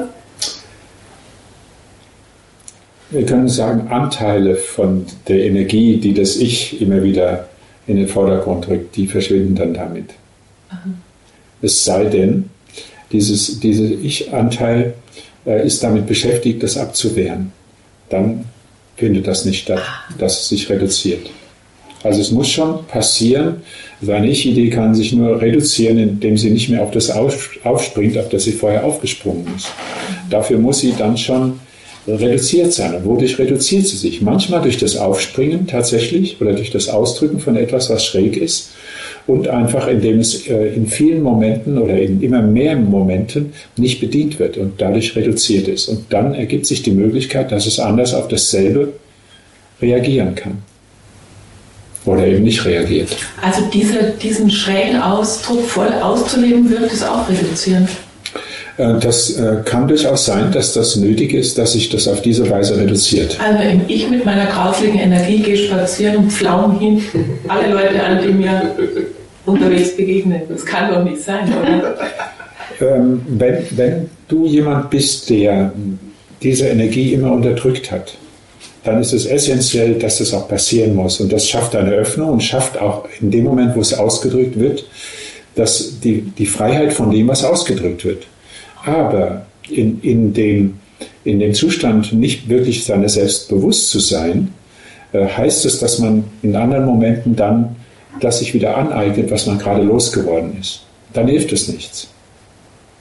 Wir können sagen, Anteile von der Energie, die das Ich immer wieder in den Vordergrund rückt, die verschwinden dann damit. Aha. Es sei denn, dieses, dieser Ich-Anteil äh, ist damit beschäftigt, das abzuwehren. Dann findet das nicht statt, dass es sich reduziert. Also es muss schon passieren, also eine Ich-Idee kann sich nur reduzieren, indem sie nicht mehr auf das aufspringt, auf das sie vorher aufgesprungen ist. Dafür muss sie dann schon reduziert sein. Und wodurch reduziert sie sich? Manchmal durch das Aufspringen tatsächlich oder durch das Ausdrücken von etwas, was schräg ist und einfach indem es äh, in vielen Momenten oder in immer mehr Momenten nicht bedient wird und dadurch reduziert ist. Und dann ergibt sich die Möglichkeit, dass es anders auf dasselbe reagieren kann. Oder eben nicht reagiert. Also diese, diesen schrägen Ausdruck voll auszuleben, wird es auch reduzieren? Das kann durchaus sein, dass das nötig ist, dass sich das auf diese Weise reduziert. Also ich mit meiner grauslichen Energie gehe spazieren und pflaume hin alle Leute an, die mir unterwegs begegnen. Das kann doch nicht sein, oder? Ähm, wenn, wenn du jemand bist, der diese Energie immer unterdrückt hat, dann ist es essentiell, dass das auch passieren muss. Und das schafft eine Öffnung und schafft auch in dem Moment, wo es ausgedrückt wird, dass die, die Freiheit von dem, was ausgedrückt wird. Aber in, in, dem, in dem Zustand nicht wirklich seiner selbst bewusst zu sein, äh, heißt es, dass man in anderen Momenten dann das sich wieder aneignet, was man gerade losgeworden ist. Dann hilft es nichts.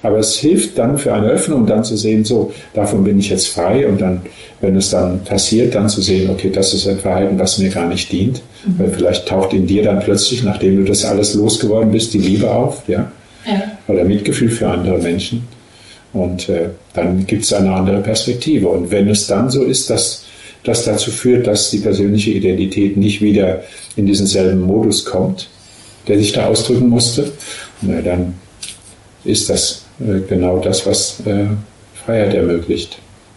Aber es hilft dann für eine Öffnung, dann zu sehen, so, davon bin ich jetzt frei und dann, wenn es dann passiert, dann zu sehen, okay, das ist ein Verhalten, was mir gar nicht dient. Mhm. Weil vielleicht taucht in dir dann plötzlich, nachdem du das alles losgeworden bist, die Liebe auf, ja, ja. Oder Mitgefühl für andere Menschen. Und äh, dann gibt es eine andere Perspektive. Und wenn es dann so ist, dass das dazu führt, dass die persönliche Identität nicht wieder in diesen selben Modus kommt, der sich da ausdrücken musste, na, dann ist das äh, genau das, was äh, Freiheit ermöglicht.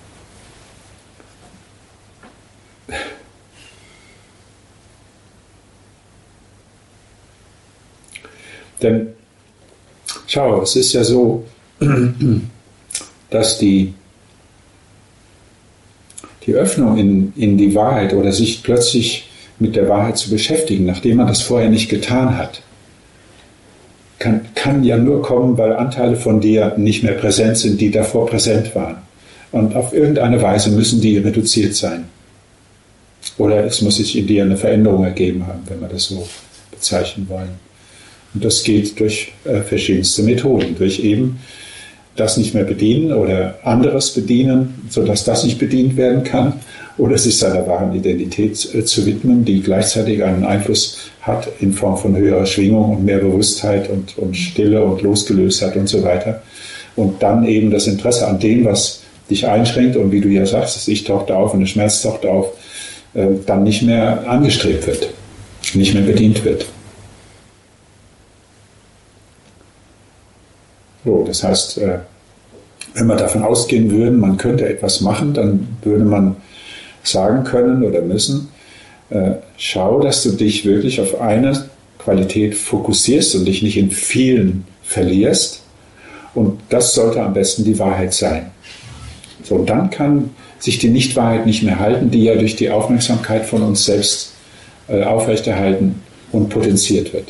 Denn, schau, es ist ja so, dass die, die Öffnung in, in die Wahrheit oder sich plötzlich mit der Wahrheit zu beschäftigen, nachdem man das vorher nicht getan hat, kann, kann ja nur kommen, weil Anteile von dir nicht mehr präsent sind, die davor präsent waren. Und auf irgendeine Weise müssen die reduziert sein. Oder es muss sich in dir eine Veränderung ergeben haben, wenn wir das so bezeichnen wollen. Und das geht durch äh, verschiedenste Methoden, durch eben das nicht mehr bedienen oder anderes bedienen, sodass das nicht bedient werden kann, oder sich seiner wahren Identität äh, zu widmen, die gleichzeitig einen Einfluss hat in Form von höherer Schwingung und mehr Bewusstheit und, und Stille und Losgelöstheit und so weiter. Und dann eben das Interesse an dem, was dich einschränkt und wie du ja sagst, das Ich taucht auf und der Schmerz taucht auf, äh, dann nicht mehr angestrebt wird, nicht mehr bedient wird. So, das heißt, äh, wenn wir davon ausgehen würden, man könnte etwas machen, dann würde man sagen können oder müssen, äh, schau, dass du dich wirklich auf eine Qualität fokussierst und dich nicht in vielen verlierst. Und das sollte am besten die Wahrheit sein. So, und dann kann sich die Nichtwahrheit nicht mehr halten, die ja durch die Aufmerksamkeit von uns selbst äh, aufrechterhalten und potenziert wird.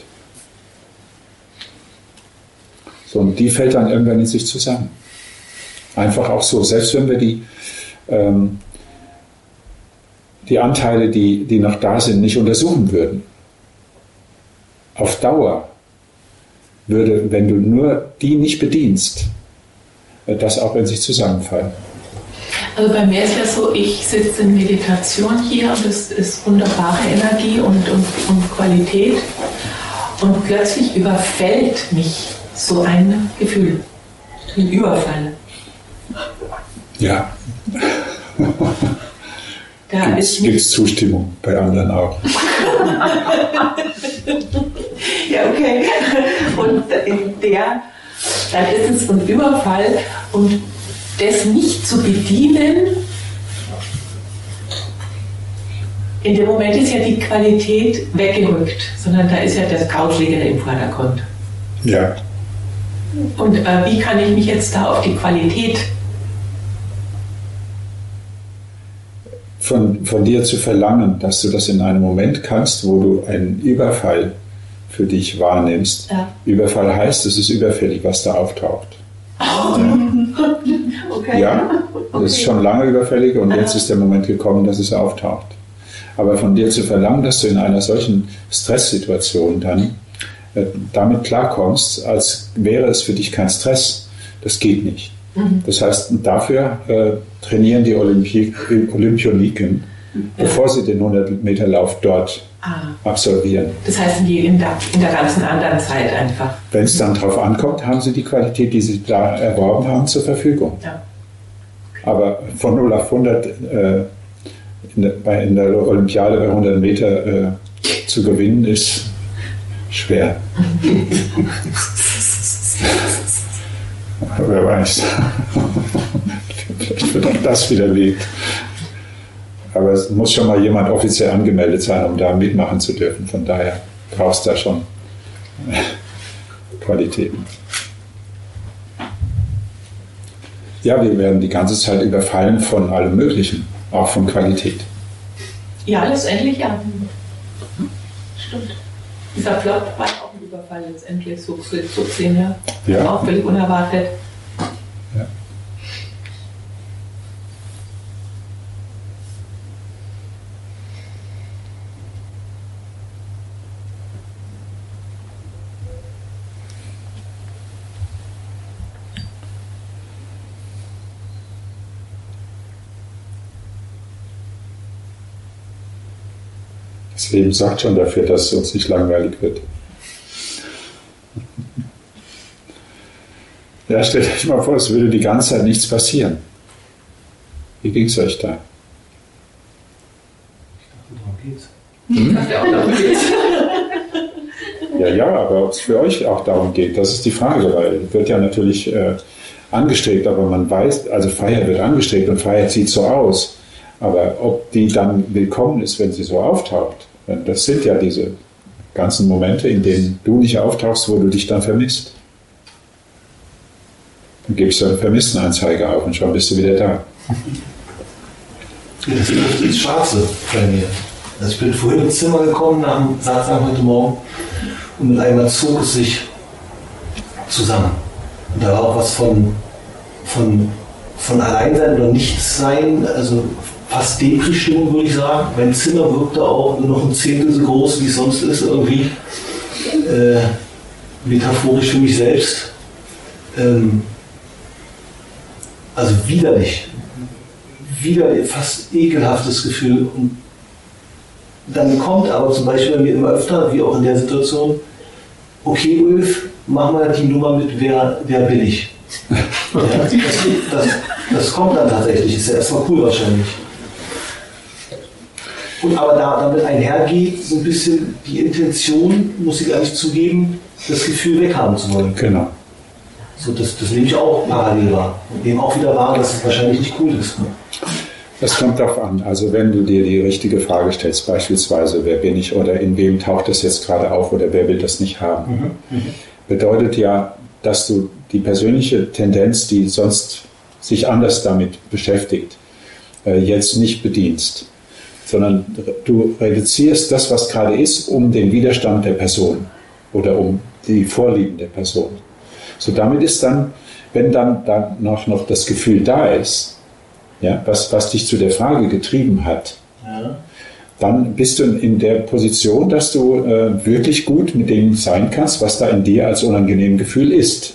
So, und die fällt dann irgendwann in sich zusammen. Einfach auch so, selbst wenn wir die, ähm, die Anteile, die, die noch da sind, nicht untersuchen würden. Auf Dauer würde, wenn du nur die nicht bedienst, das auch in sich zusammenfallen. Also bei mir ist ja so, ich sitze in Meditation hier und es ist wunderbare Energie und, und, und Qualität und plötzlich überfällt mich so ein Gefühl, ein Überfall. Ja. Da Gibt es Zustimmung bei anderen auch? Ja, okay. Und in der, dann ist es ein Überfall und das nicht zu bedienen, in dem Moment ist ja die Qualität weggerückt, sondern da ist ja das Couchlegende im Vordergrund. Ja. Und äh, wie kann ich mich jetzt da auf die Qualität Von, von dir zu verlangen, dass du das in einem Moment kannst, wo du einen Überfall für dich wahrnimmst. Ja. Überfall heißt, es ist überfällig, was da auftaucht. Oh. Ja. Okay. Ja, das ist schon lange überfällig und jetzt ist der Moment gekommen, dass es auftaucht. Aber von dir zu verlangen, dass du in einer solchen Stresssituation dann äh, damit klarkommst, als wäre es für dich kein Stress, das geht nicht. Das heißt, dafür äh, trainieren die Olympi- Olympioniken, ja. bevor sie den hundert Meter Lauf dort ah. absolvieren. Das heißt, in, die, in, der, in der ganzen anderen Zeit einfach. Wenn es dann drauf ankommt, haben sie die Qualität, die sie da erworben haben, zur Verfügung. Ja. Okay. Aber von null auf hundert äh, in, der, bei, in der Olympiade bei hundert Meter äh, zu gewinnen, ist schwer. Wer weiß. Vielleicht wird auch das widerlegt. Aber es muss schon mal jemand offiziell angemeldet sein, um da mitmachen zu dürfen. Von daher brauchst du da schon Qualitäten. Ja, wir werden die ganze Zeit überfallen von allem Möglichen, auch von Qualität. Ja, letztendlich ja. Stimmt. Dieser Plot war auch ein Überfall letztendlich, so zu sehen, ja. Ja. Auch völlig unerwartet. Ja. Das Leben sorgt schon dafür, dass es uns nicht langweilig wird. Ja, stellt euch mal vor, es würde die ganze Zeit nichts passieren. Wie ging es euch da? Ich dachte, darum geht's. Hm? Ja, ja, aber ob es für euch auch darum geht, das ist die Frage, weil wird ja natürlich äh, angestrebt, aber man weiß, also Freiheit wird angestrebt und Freiheit sieht so aus. Aber ob die dann willkommen ist, wenn sie so auftaucht, das sind ja diese ganzen Momente, in denen du nicht auftauchst, wo du dich dann vermisst. Dann gibst du eine Vermisstenanzeige auf und schon bist du wieder da. Ja, das trifft ins Schwarze bei mir. Also ich bin vorhin ins Zimmer gekommen nach dem Satzang heute Morgen und mit einmal zog es sich zusammen. Und da war auch was von, von, von Alleinsein oder Nichtsein, also fast Depri-Stimmung, würde ich sagen. Mein Zimmer wirkte auch nur noch ein Zehntel so groß, wie es sonst ist, irgendwie äh, metaphorisch für mich selbst. Ähm, also widerlich. Wieder fast ekelhaftes Gefühl. Und dann kommt aber zum Beispiel bei mir immer öfter, wie auch in der Situation, okay Ulf, mach mal die Nummer mit wer, wer bin ich. Ja, das, das, das kommt dann tatsächlich, ist ja erstmal cool wahrscheinlich. Und aber da damit einhergeht so ein bisschen die Intention, muss ich eigentlich zugeben, das Gefühl weghaben zu wollen. Genau. So, das, das nehme ich auch parallel wahr. Und eben auch wieder wahr, dass es wahrscheinlich nicht cool ist. Ne? Das kommt darauf an. Also wenn du dir die richtige Frage stellst, beispielsweise, wer bin ich oder in wem taucht das jetzt gerade auf oder wer will das nicht haben, mhm. Mhm. bedeutet ja, dass du die persönliche Tendenz, die sonst sich anders damit beschäftigt, jetzt nicht bedienst, sondern du reduzierst das, was gerade ist, um den Widerstand der Person oder um die Vorlieben der Person. So, damit ist dann, wenn dann, dann noch, noch das Gefühl da ist, ja, was, was dich zu der Frage getrieben hat, ja. dann bist du in der Position, dass du äh, wirklich gut mit dem sein kannst, was da in dir als unangenehmes Gefühl ist.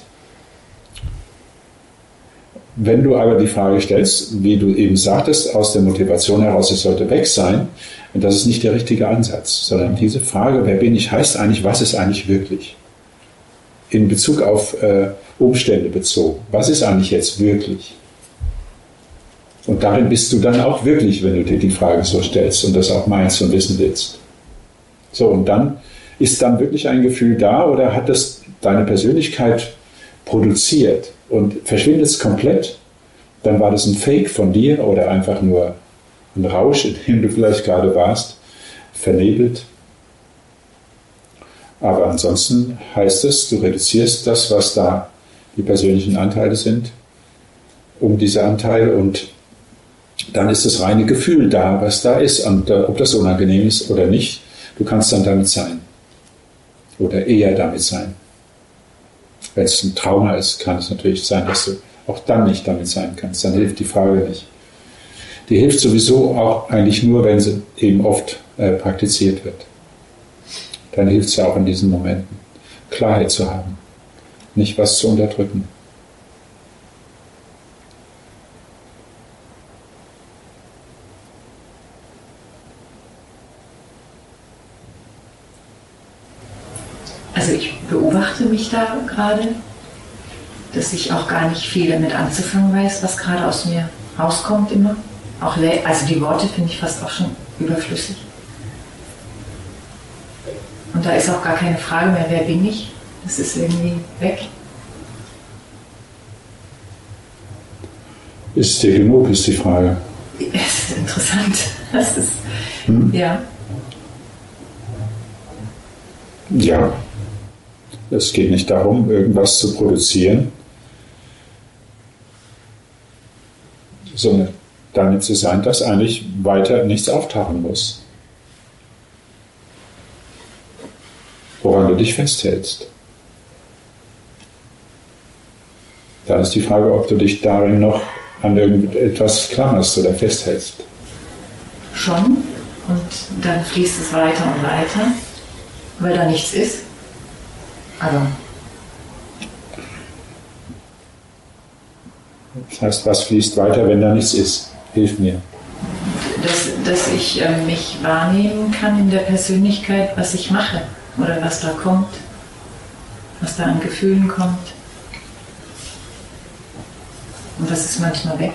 Wenn du aber die Frage stellst, wie du eben sagtest, aus der Motivation heraus, es sollte weg sein, das ist nicht der richtige Ansatz, sondern diese Frage, wer bin ich, heißt eigentlich, was ist eigentlich wirklich? In Bezug auf äh, Umstände bezogen. Was ist eigentlich jetzt wirklich? Und darin bist du dann auch wirklich, wenn du dir die Frage so stellst und das auch meinst und wissen willst. So, und dann ist dann wirklich ein Gefühl da oder hat das deine Persönlichkeit produziert und verschwindet es komplett, dann war das ein Fake von dir oder einfach nur ein Rausch, in dem du vielleicht gerade warst, vernebelt. Aber ansonsten heißt es, du reduzierst das, was da die persönlichen Anteile sind, um diese Anteile und dann ist das reine Gefühl da, was da ist. Und äh, ob das unangenehm ist oder nicht, du kannst dann damit sein. Oder eher damit sein. Wenn es ein Trauma ist, kann es natürlich sein, dass du auch dann nicht damit sein kannst. Dann hilft die Frage nicht. Die hilft sowieso auch eigentlich nur, wenn sie eben oft äh, praktiziert wird. Dann hilft es ja auch in diesen Momenten, Klarheit zu haben, nicht was zu unterdrücken. Also ich beobachte mich da gerade, dass ich auch gar nicht viel damit anzufangen weiß, was gerade aus mir rauskommt immer. Auch also die Worte finde ich fast auch schon überflüssig. Und da ist auch gar keine Frage mehr, wer bin ich? Das ist irgendwie weg. Ist dir genug, ist die Frage. Es ist interessant. Das ist, hm? ja. Ja. Es geht nicht darum, irgendwas zu produzieren, sondern damit zu sein, dass eigentlich weiter nichts auftauchen muss. Woran du dich festhältst. Dann ist die Frage, ob du dich darin noch an irgendetwas klammerst oder festhältst. Schon. Und dann fließt es weiter und weiter, weil da nichts ist. Aber. Das heißt, was fließt weiter, wenn da nichts ist? Hilf mir. dass, dass ich äh, mich wahrnehmen kann in der Persönlichkeit, was ich mache oder was da kommt, was da an Gefühlen kommt. Und das ist manchmal weg.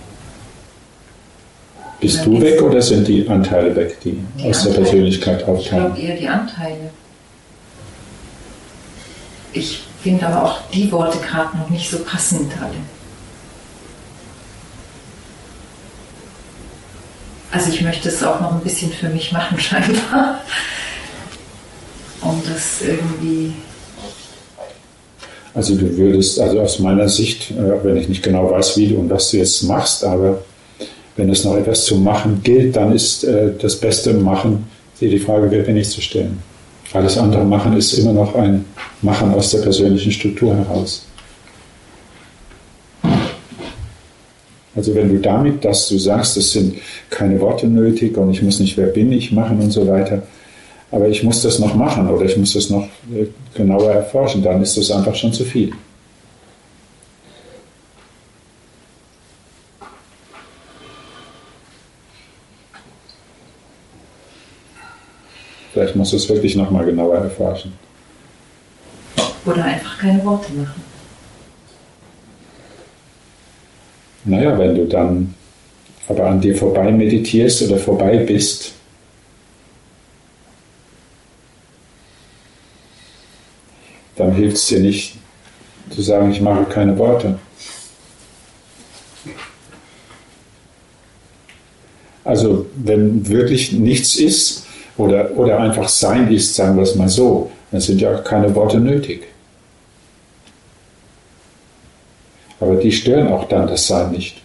Bist du weg oder sind die Anteile weg, die, die aus Anteile, der Persönlichkeit auftauchen? Ich glaube eher die Anteile. Ich finde aber auch die Worte gerade noch nicht so passend alle. Also ich möchte es auch noch ein bisschen für mich machen, scheinbar. Um das irgendwie... Also du würdest, also aus meiner Sicht, wenn ich nicht genau weiß, wie du und was du jetzt machst, aber wenn es noch etwas zu machen gilt, dann ist äh, das Beste Machen, dir die Frage wert, nicht zu stellen. Alles andere Machen ist immer noch ein Machen aus der persönlichen Struktur heraus. Also wenn du damit, dass du sagst, es sind keine Worte nötig und ich muss nicht wer bin ich machen und so weiter, aber ich muss das noch machen oder ich muss das noch äh, genauer erforschen, dann ist das einfach schon zu viel. Vielleicht musst du es wirklich nochmal genauer erforschen. Oder einfach keine Worte machen. Naja, wenn du dann aber an dir vorbei meditierst oder vorbei bist, dann hilft es dir nicht zu sagen, ich mache keine Worte. Also wenn wirklich nichts ist, Oder, oder einfach Sein ist, sagen wir es mal so, dann sind ja auch keine Worte nötig. Aber die stören auch dann das Sein nicht.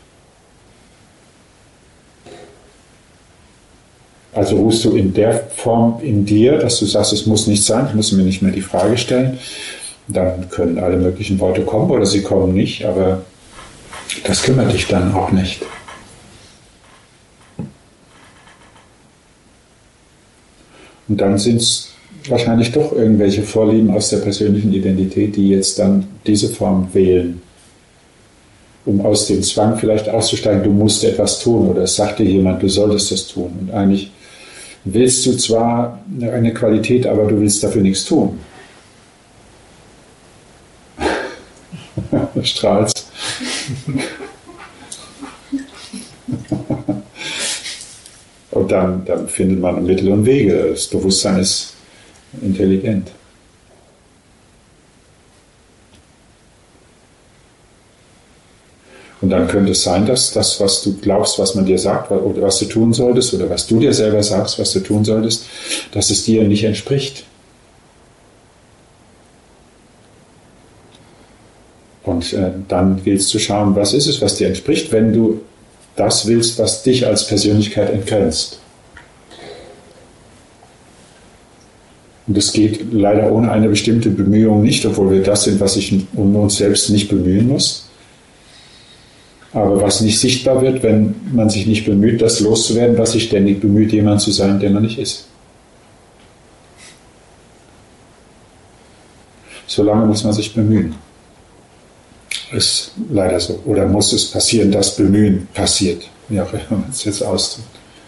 Also ruhst du in der Form in dir, dass du sagst, es muss nicht sein, ich muss mir nicht mehr die Frage stellen, dann können alle möglichen Worte kommen oder sie kommen nicht, aber das kümmert dich dann auch nicht. Und dann sind es wahrscheinlich doch irgendwelche Vorlieben aus der persönlichen Identität, die jetzt dann diese Form wählen, um aus dem Zwang vielleicht auszusteigen, du musst etwas tun oder es sagt dir jemand, du solltest das tun. Und eigentlich willst du zwar eine Qualität, aber du willst dafür nichts tun. Du strahlst. Und dann, dann findet man Mittel und Wege. Das Bewusstsein ist intelligent. Und dann könnte es sein, dass das, was du glaubst, was man dir sagt, oder was du tun solltest, oder was du dir selber sagst, was du tun solltest, dass es dir nicht entspricht. Und äh, dann gilt es zu schauen, was ist es, was dir entspricht, wenn du das willst, was dich als Persönlichkeit entgrenzt. Und das geht leider ohne eine bestimmte Bemühung nicht, obwohl wir das sind, was ich um uns selbst nicht bemühen muss. Aber was nicht sichtbar wird, wenn man sich nicht bemüht, das loszuwerden, was sich ständig bemüht, jemand zu sein, der man nicht ist. Solange muss man sich bemühen. Ist leider so. Oder muss es passieren, dass Bemühen passiert. Wie auch immer man es jetzt ausdrückt.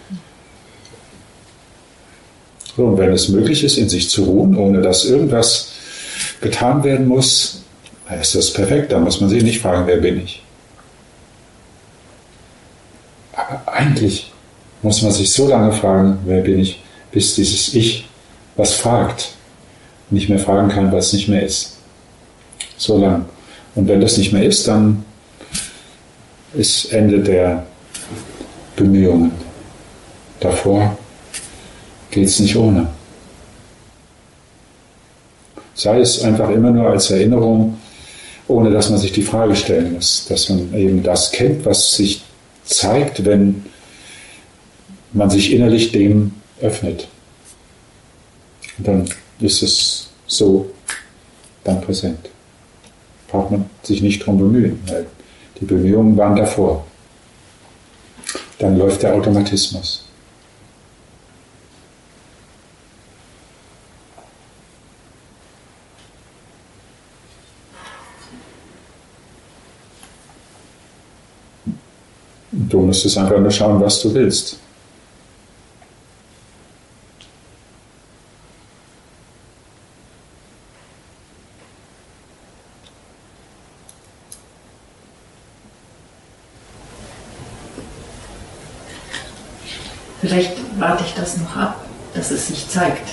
So, und wenn es möglich ist, in sich zu ruhen, ohne dass irgendwas getan werden muss, dann ist das perfekt. Da muss man sich nicht fragen, wer bin ich. Aber eigentlich muss man sich so lange fragen, wer bin ich, bis dieses Ich, was fragt, nicht mehr fragen kann, weil es nicht mehr ist. So lang. Und wenn das nicht mehr ist, dann ist Ende der Bemühungen. Davor geht es nicht ohne. Sei es einfach immer nur als Erinnerung, ohne dass man sich die Frage stellen muss, dass man eben das kennt, was sich zeigt, wenn man sich innerlich dem öffnet. Und dann ist es so dann präsent. Braucht man sich nicht drum bemühen, weil die Bemühungen waren davor. Dann läuft der Automatismus. Du musst es einfach nur schauen, was du willst. Vielleicht warte ich das noch ab, dass es sich zeigt.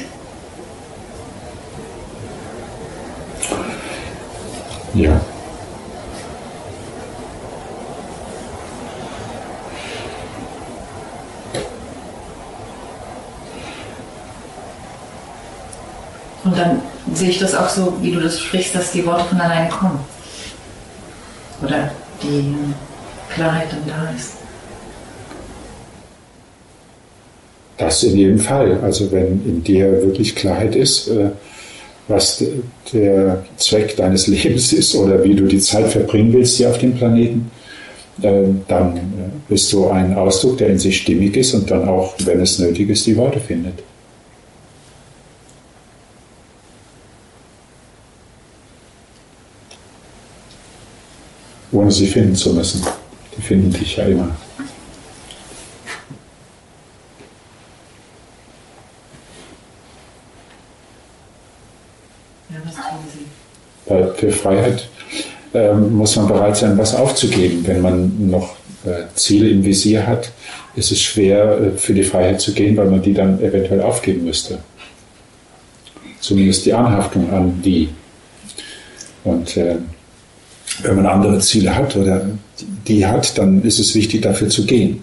Ja. Und dann sehe ich das auch so, wie du das sprichst, dass die Worte von alleine kommen. Oder die Klarheit dann da ist. Das in jedem Fall. Also wenn in dir wirklich Klarheit ist, was der Zweck deines Lebens ist oder wie du die Zeit verbringen willst hier auf dem Planeten, dann bist du ein Ausdruck, der in sich stimmig ist und dann auch, wenn es nötig ist, die Worte findet. Ohne sie finden zu müssen. Die finden dich ja immer. Ja, was tun Sie? Weil für Freiheit ähm, muss man bereit sein, was aufzugeben. Wenn man noch äh, Ziele im Visier hat, ist es schwer, äh, für die Freiheit zu gehen, weil man die dann eventuell aufgeben müsste. Zumindest die Anhaftung an die. Und äh, wenn man andere Ziele hat oder die hat, dann ist es wichtig, dafür zu gehen.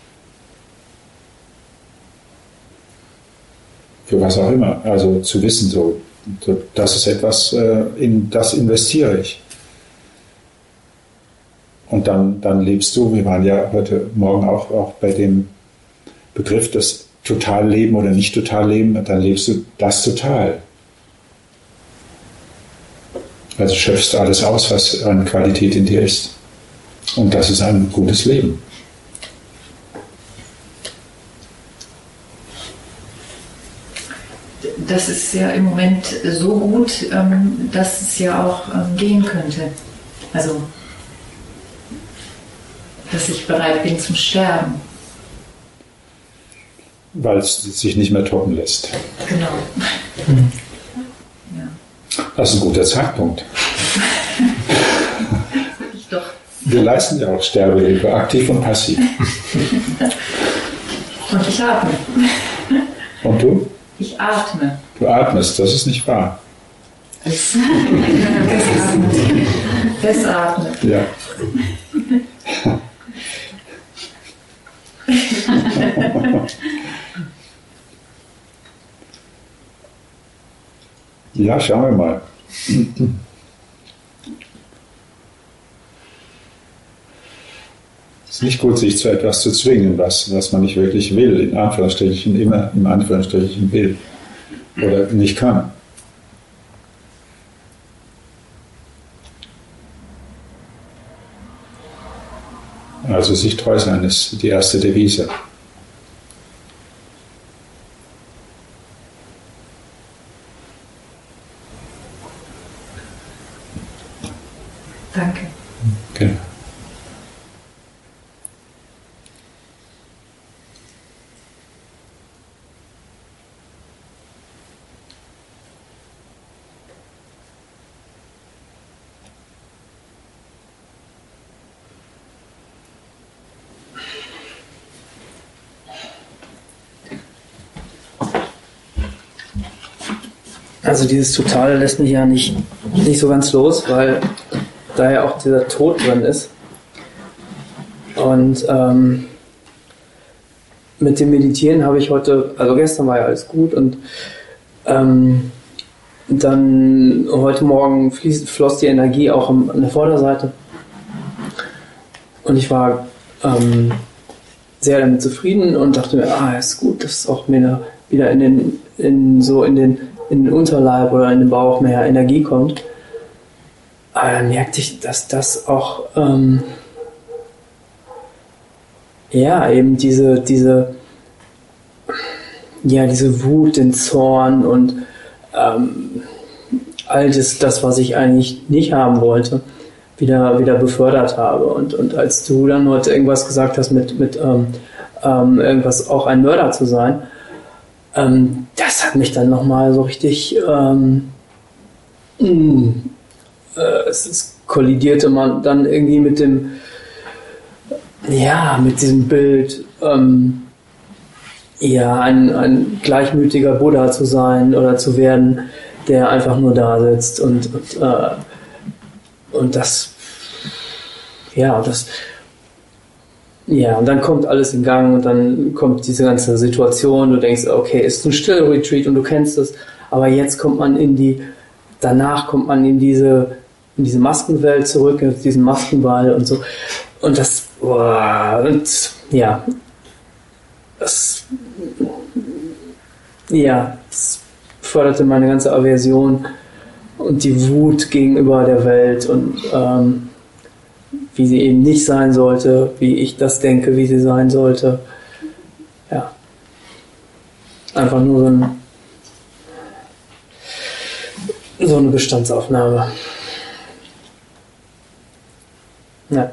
Für was auch immer. Also zu wissen, so, so das ist etwas, äh, in das investiere ich. Und dann, dann lebst du, wir waren ja heute Morgen auch, auch bei dem Begriff des Totalleben oder nicht Totalleben, dann lebst du das total. Also schöpfst alles aus, was an Qualität in dir ist. Und das ist ein gutes Leben. Das ist ja im Moment so gut, dass es ja auch gehen könnte. Also, dass ich bereit bin zum Sterben. Weil es sich nicht mehr toppen lässt. Genau. Mhm. Das ist ein guter Zeitpunkt. Ich doch. Wir leisten ja auch Sterbehilfe, aktiv und passiv. Und ich atme. Und du? Ich atme. Du atmest, das ist nicht wahr. Festatmen. Ja. Ja, schauen wir mal. Es ist nicht gut, sich zu etwas zu zwingen, was, was man nicht wirklich will, in Anführungsstrichen, immer in Anführungsstrichen will oder nicht kann. Also sich treu sein ist die erste Devise. Danke. Okay. Also dieses Totale lässt mich ja nicht, nicht so ganz los, weil da ja auch dieser Tod drin ist. Und ähm, mit dem Meditieren habe ich heute, also gestern war ja alles gut und ähm, dann heute Morgen fließ, floss die Energie auch an der Vorderseite. Und ich war ähm, sehr damit zufrieden und dachte mir, ah, ist gut, dass auch mir wieder in den, in so in den in den Unterleib oder in den Bauch mehr Energie kommt. Aber dann merkte ich, dass das auch ähm, ja eben diese diese ja diese Wut, den Zorn und ähm, all das, das, was ich eigentlich nicht haben wollte, wieder wieder befördert habe. Und und als du dann heute irgendwas gesagt hast mit mit ähm, ähm, irgendwas auch ein Mörder zu sein, ähm, das hat mich dann nochmal so richtig ähm, mh, äh, es, es kollidierte man dann irgendwie mit dem ja, mit diesem Bild ähm, ja, ein, ein gleichmütiger Buddha zu sein oder zu werden, der einfach nur da sitzt und, und, äh, und das, ja, das, ja, und dann kommt alles in Gang und dann kommt diese ganze Situation, du denkst, okay, ist ein stiller Retreat und du kennst es, aber jetzt kommt man in die, danach kommt man in diese, in diese Maskenwelt zurück, in diesen Maskenball und so, und das, boah, und ja, das, ja, das förderte meine ganze Aversion und die Wut gegenüber der Welt und ähm, wie sie eben nicht sein sollte, wie ich das denke, wie sie sein sollte. Ja. Einfach nur so, ein, so eine Bestandsaufnahme. Ja.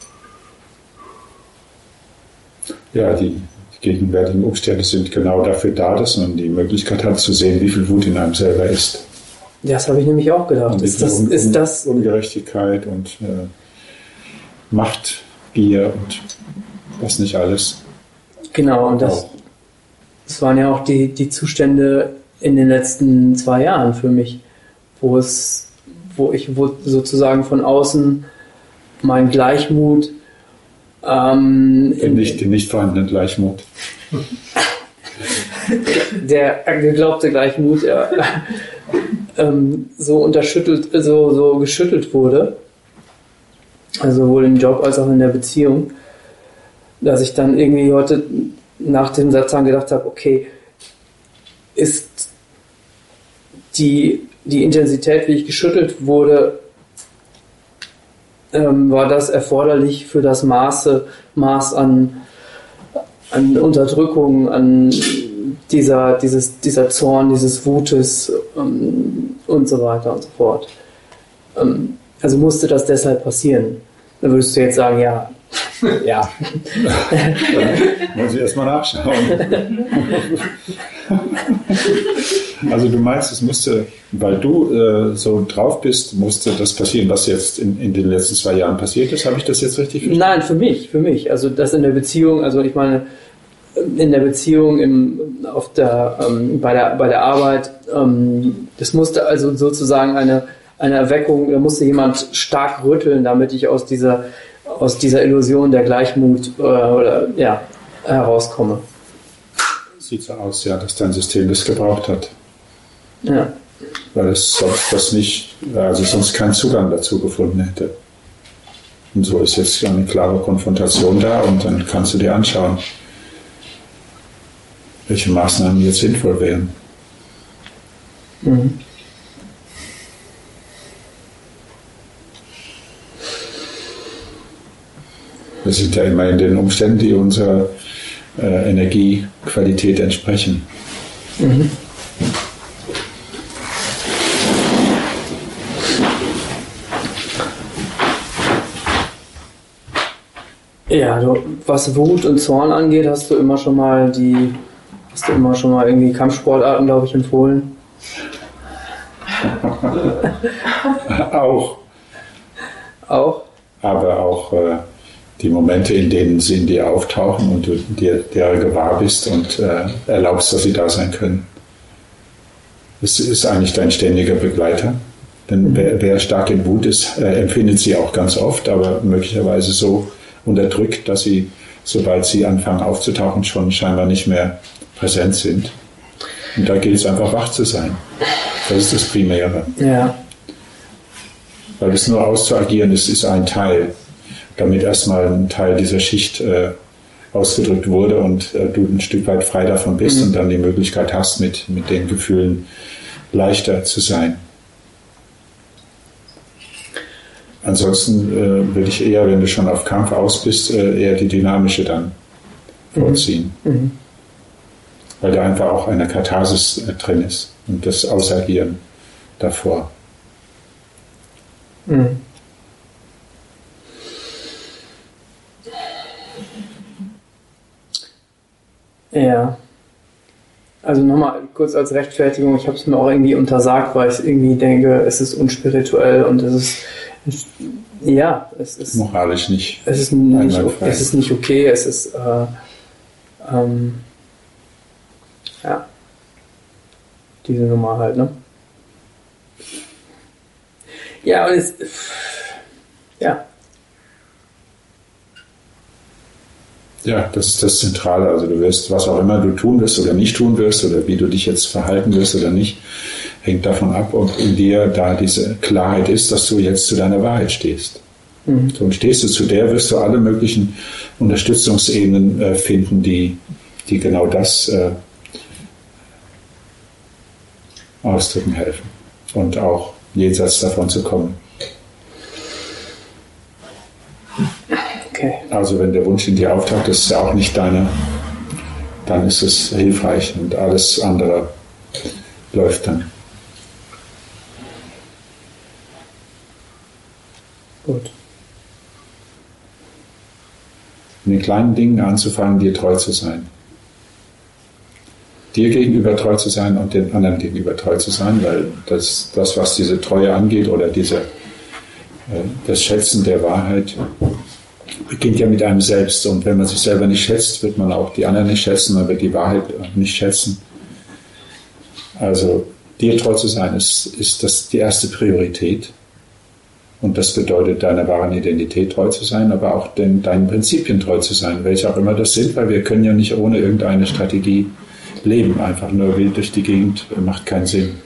Ja, die gegenwärtigen Umstände sind genau dafür da, dass man die Möglichkeit hat zu sehen, wie viel Wut in einem selber ist. Das habe ich nämlich auch gedacht. Ist das, Un- ist das Ungerechtigkeit und äh, Machtgier und was nicht alles. Genau, und das, das waren ja auch die, die Zustände in den letzten zwei Jahren für mich, wo es, wo ich wo sozusagen von außen mein Gleichmut ähm, Den nicht, den nicht vorhandenen Gleichmut. der geglaubte Gleichmut ja, ähm, so unterschüttelt, so, so geschüttelt wurde, also sowohl im Job als auch in der Beziehung, dass ich dann irgendwie heute nach dem Satzang gedacht habe, okay, ist die, die Intensität, wie ich geschüttelt wurde, ähm, war das erforderlich für das Maße, Maß an, an Unterdrückung, an dieser, dieses, dieser Zorn, dieses Wutes ähm, und so weiter und so fort. Ähm, also musste das deshalb passieren. Dann würdest du jetzt sagen, ja, ja. Muss ich erstmal nachschauen. Also du meinst, es musste, weil du äh, so drauf bist, musste das passieren, was jetzt in, in den letzten zwei Jahren passiert ist? Habe ich das jetzt richtig verstanden? Nein, für mich, für mich. Also das in der Beziehung, also ich meine, in der Beziehung, im, auf der, ähm, bei, der, bei der Arbeit, ähm, das musste also sozusagen eine, eine Erweckung, da musste jemand stark rütteln, damit ich aus dieser, aus dieser Illusion der Gleichmut äh, oder, ja, herauskomme. Sieht so aus, ja, dass dein System das gebraucht hat. Ja. Weil es sonst das nicht, also sonst keinen Zugang dazu gefunden hätte. Und so ist jetzt eine klare Konfrontation da und dann kannst du dir anschauen, welche Maßnahmen jetzt sinnvoll wären. Mhm. Wir sind ja immer in den Umständen, die unserer äh, Energiequalität entsprechen. Mhm. Ja, du, was Wut und Zorn angeht, hast du immer schon mal die, hast du immer schon mal irgendwie Kampfsportarten, glaube ich, empfohlen. Auch. Auch? Aber auch äh, die Momente, in denen sie in dir auftauchen und du dir derer gewahr bist und äh, erlaubst, dass sie da sein können. Es ist eigentlich dein ständiger Begleiter. Denn mhm. wer, wer stark in Wut ist, äh, empfindet sie auch ganz oft, aber möglicherweise so unterdrückt, dass sie, sobald sie anfangen aufzutauchen, schon scheinbar nicht mehr präsent sind. Und da gilt es einfach, wach zu sein. Das ist das Primäre. Ja. Weil es nur auszuagieren ist, ist ein Teil, damit erstmal ein Teil dieser Schicht äh, ausgedrückt wurde und äh, du ein Stück weit frei davon bist mhm. und dann die Möglichkeit hast, mit, mit den Gefühlen leichter zu sein. Ansonsten äh, würde ich eher, wenn du schon auf Kampf aus bist, äh, eher die dynamische dann vorziehen. Mhm. Weil da einfach auch eine Katharsis äh, drin ist und das Ausagieren davor. Mhm. Ja. Also nochmal kurz als Rechtfertigung, ich habe es mir auch irgendwie untersagt, weil ich irgendwie denke, es ist unspirituell und es ist, ja, es ist moralisch nicht. Es ist nicht, es ist nicht okay, es ist, äh, ähm, Ja. Diese Nummer halt, ne? Ja, und es. Ja. Ja, das ist das Zentrale. Also du wirst, was auch immer du tun wirst oder nicht tun wirst oder wie du dich jetzt verhalten wirst oder nicht, hängt davon ab, ob in dir da diese Klarheit ist, dass du jetzt zu deiner Wahrheit stehst. Mhm. So, und stehst du zu der, wirst du alle möglichen Unterstützungsebenen äh, finden, die, die genau das äh, ausdrücken helfen und auch jenseits davon zu kommen. Okay. Also wenn der Wunsch in dir auftaucht, das ist ja auch nicht deine, dann ist es hilfreich und alles andere läuft dann. Gut. In den kleinen Dingen anzufangen, dir treu zu sein. Dir gegenüber treu zu sein und den anderen gegenüber treu zu sein, weil das, das was diese Treue angeht oder diese, das Schätzen der Wahrheit, beginnt ja mit einem selbst. Und wenn man sich selber nicht schätzt, wird man auch die anderen nicht schätzen, man wird die Wahrheit nicht schätzen. Also dir treu zu sein, ist, ist das die erste Priorität. Und das bedeutet, deiner wahren Identität treu zu sein, aber auch den, deinen Prinzipien treu zu sein, welche auch immer das sind, weil wir können ja nicht ohne irgendeine Strategie leben. Einfach nur wild durch die Gegend macht keinen Sinn.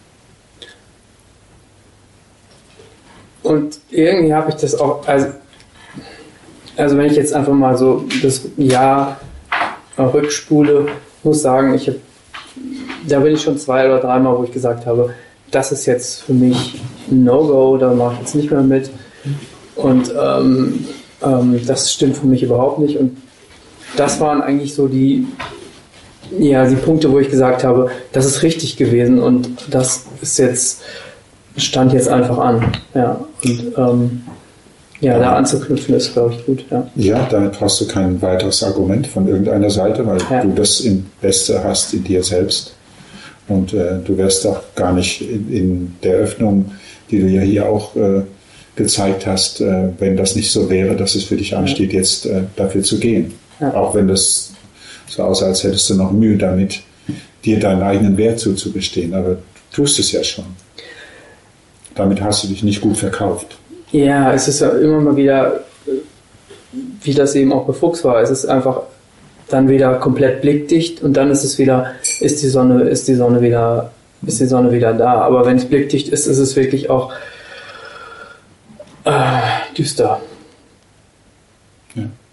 Und irgendwie habe ich das auch, also, also wenn ich jetzt einfach mal so das Jahr rückspule, muss sagen, ich habe, da bin ich schon zwei oder dreimal, wo ich gesagt habe, das ist jetzt für mich ein No-Go, da mache ich jetzt nicht mehr mit. Und ähm, ähm, das stimmt für mich überhaupt nicht. Und das waren eigentlich so die, ja, die Punkte, wo ich gesagt habe, das ist richtig gewesen und das ist jetzt, stand jetzt einfach an. Ja, und ähm, ja, da anzuknüpfen ist, glaube ich, gut. Ja. ja, damit brauchst du kein weiteres Argument von irgendeiner Seite, weil ja. du das im Beste hast in dir selbst. Und äh, du wärst auch gar nicht in, in der Öffnung, die du ja hier auch äh, gezeigt hast, äh, wenn das nicht so wäre, dass es für dich ansteht, jetzt äh, dafür zu gehen. Ja. Auch wenn das so aussah, als hättest du noch Mühe damit, dir deinen eigenen Wert zuzugestehen. Aber du tust es ja schon. Damit hast du dich nicht gut verkauft. Ja, es ist ja immer mal wieder, wie das eben auch bei Fuchs war, es ist einfach dann wieder komplett blickdicht und dann ist es wieder, ist die Sonne, ist die Sonne wieder, ist die Sonne wieder da. Aber wenn es blickdicht ist, ist es wirklich auch äh, düster. Ja.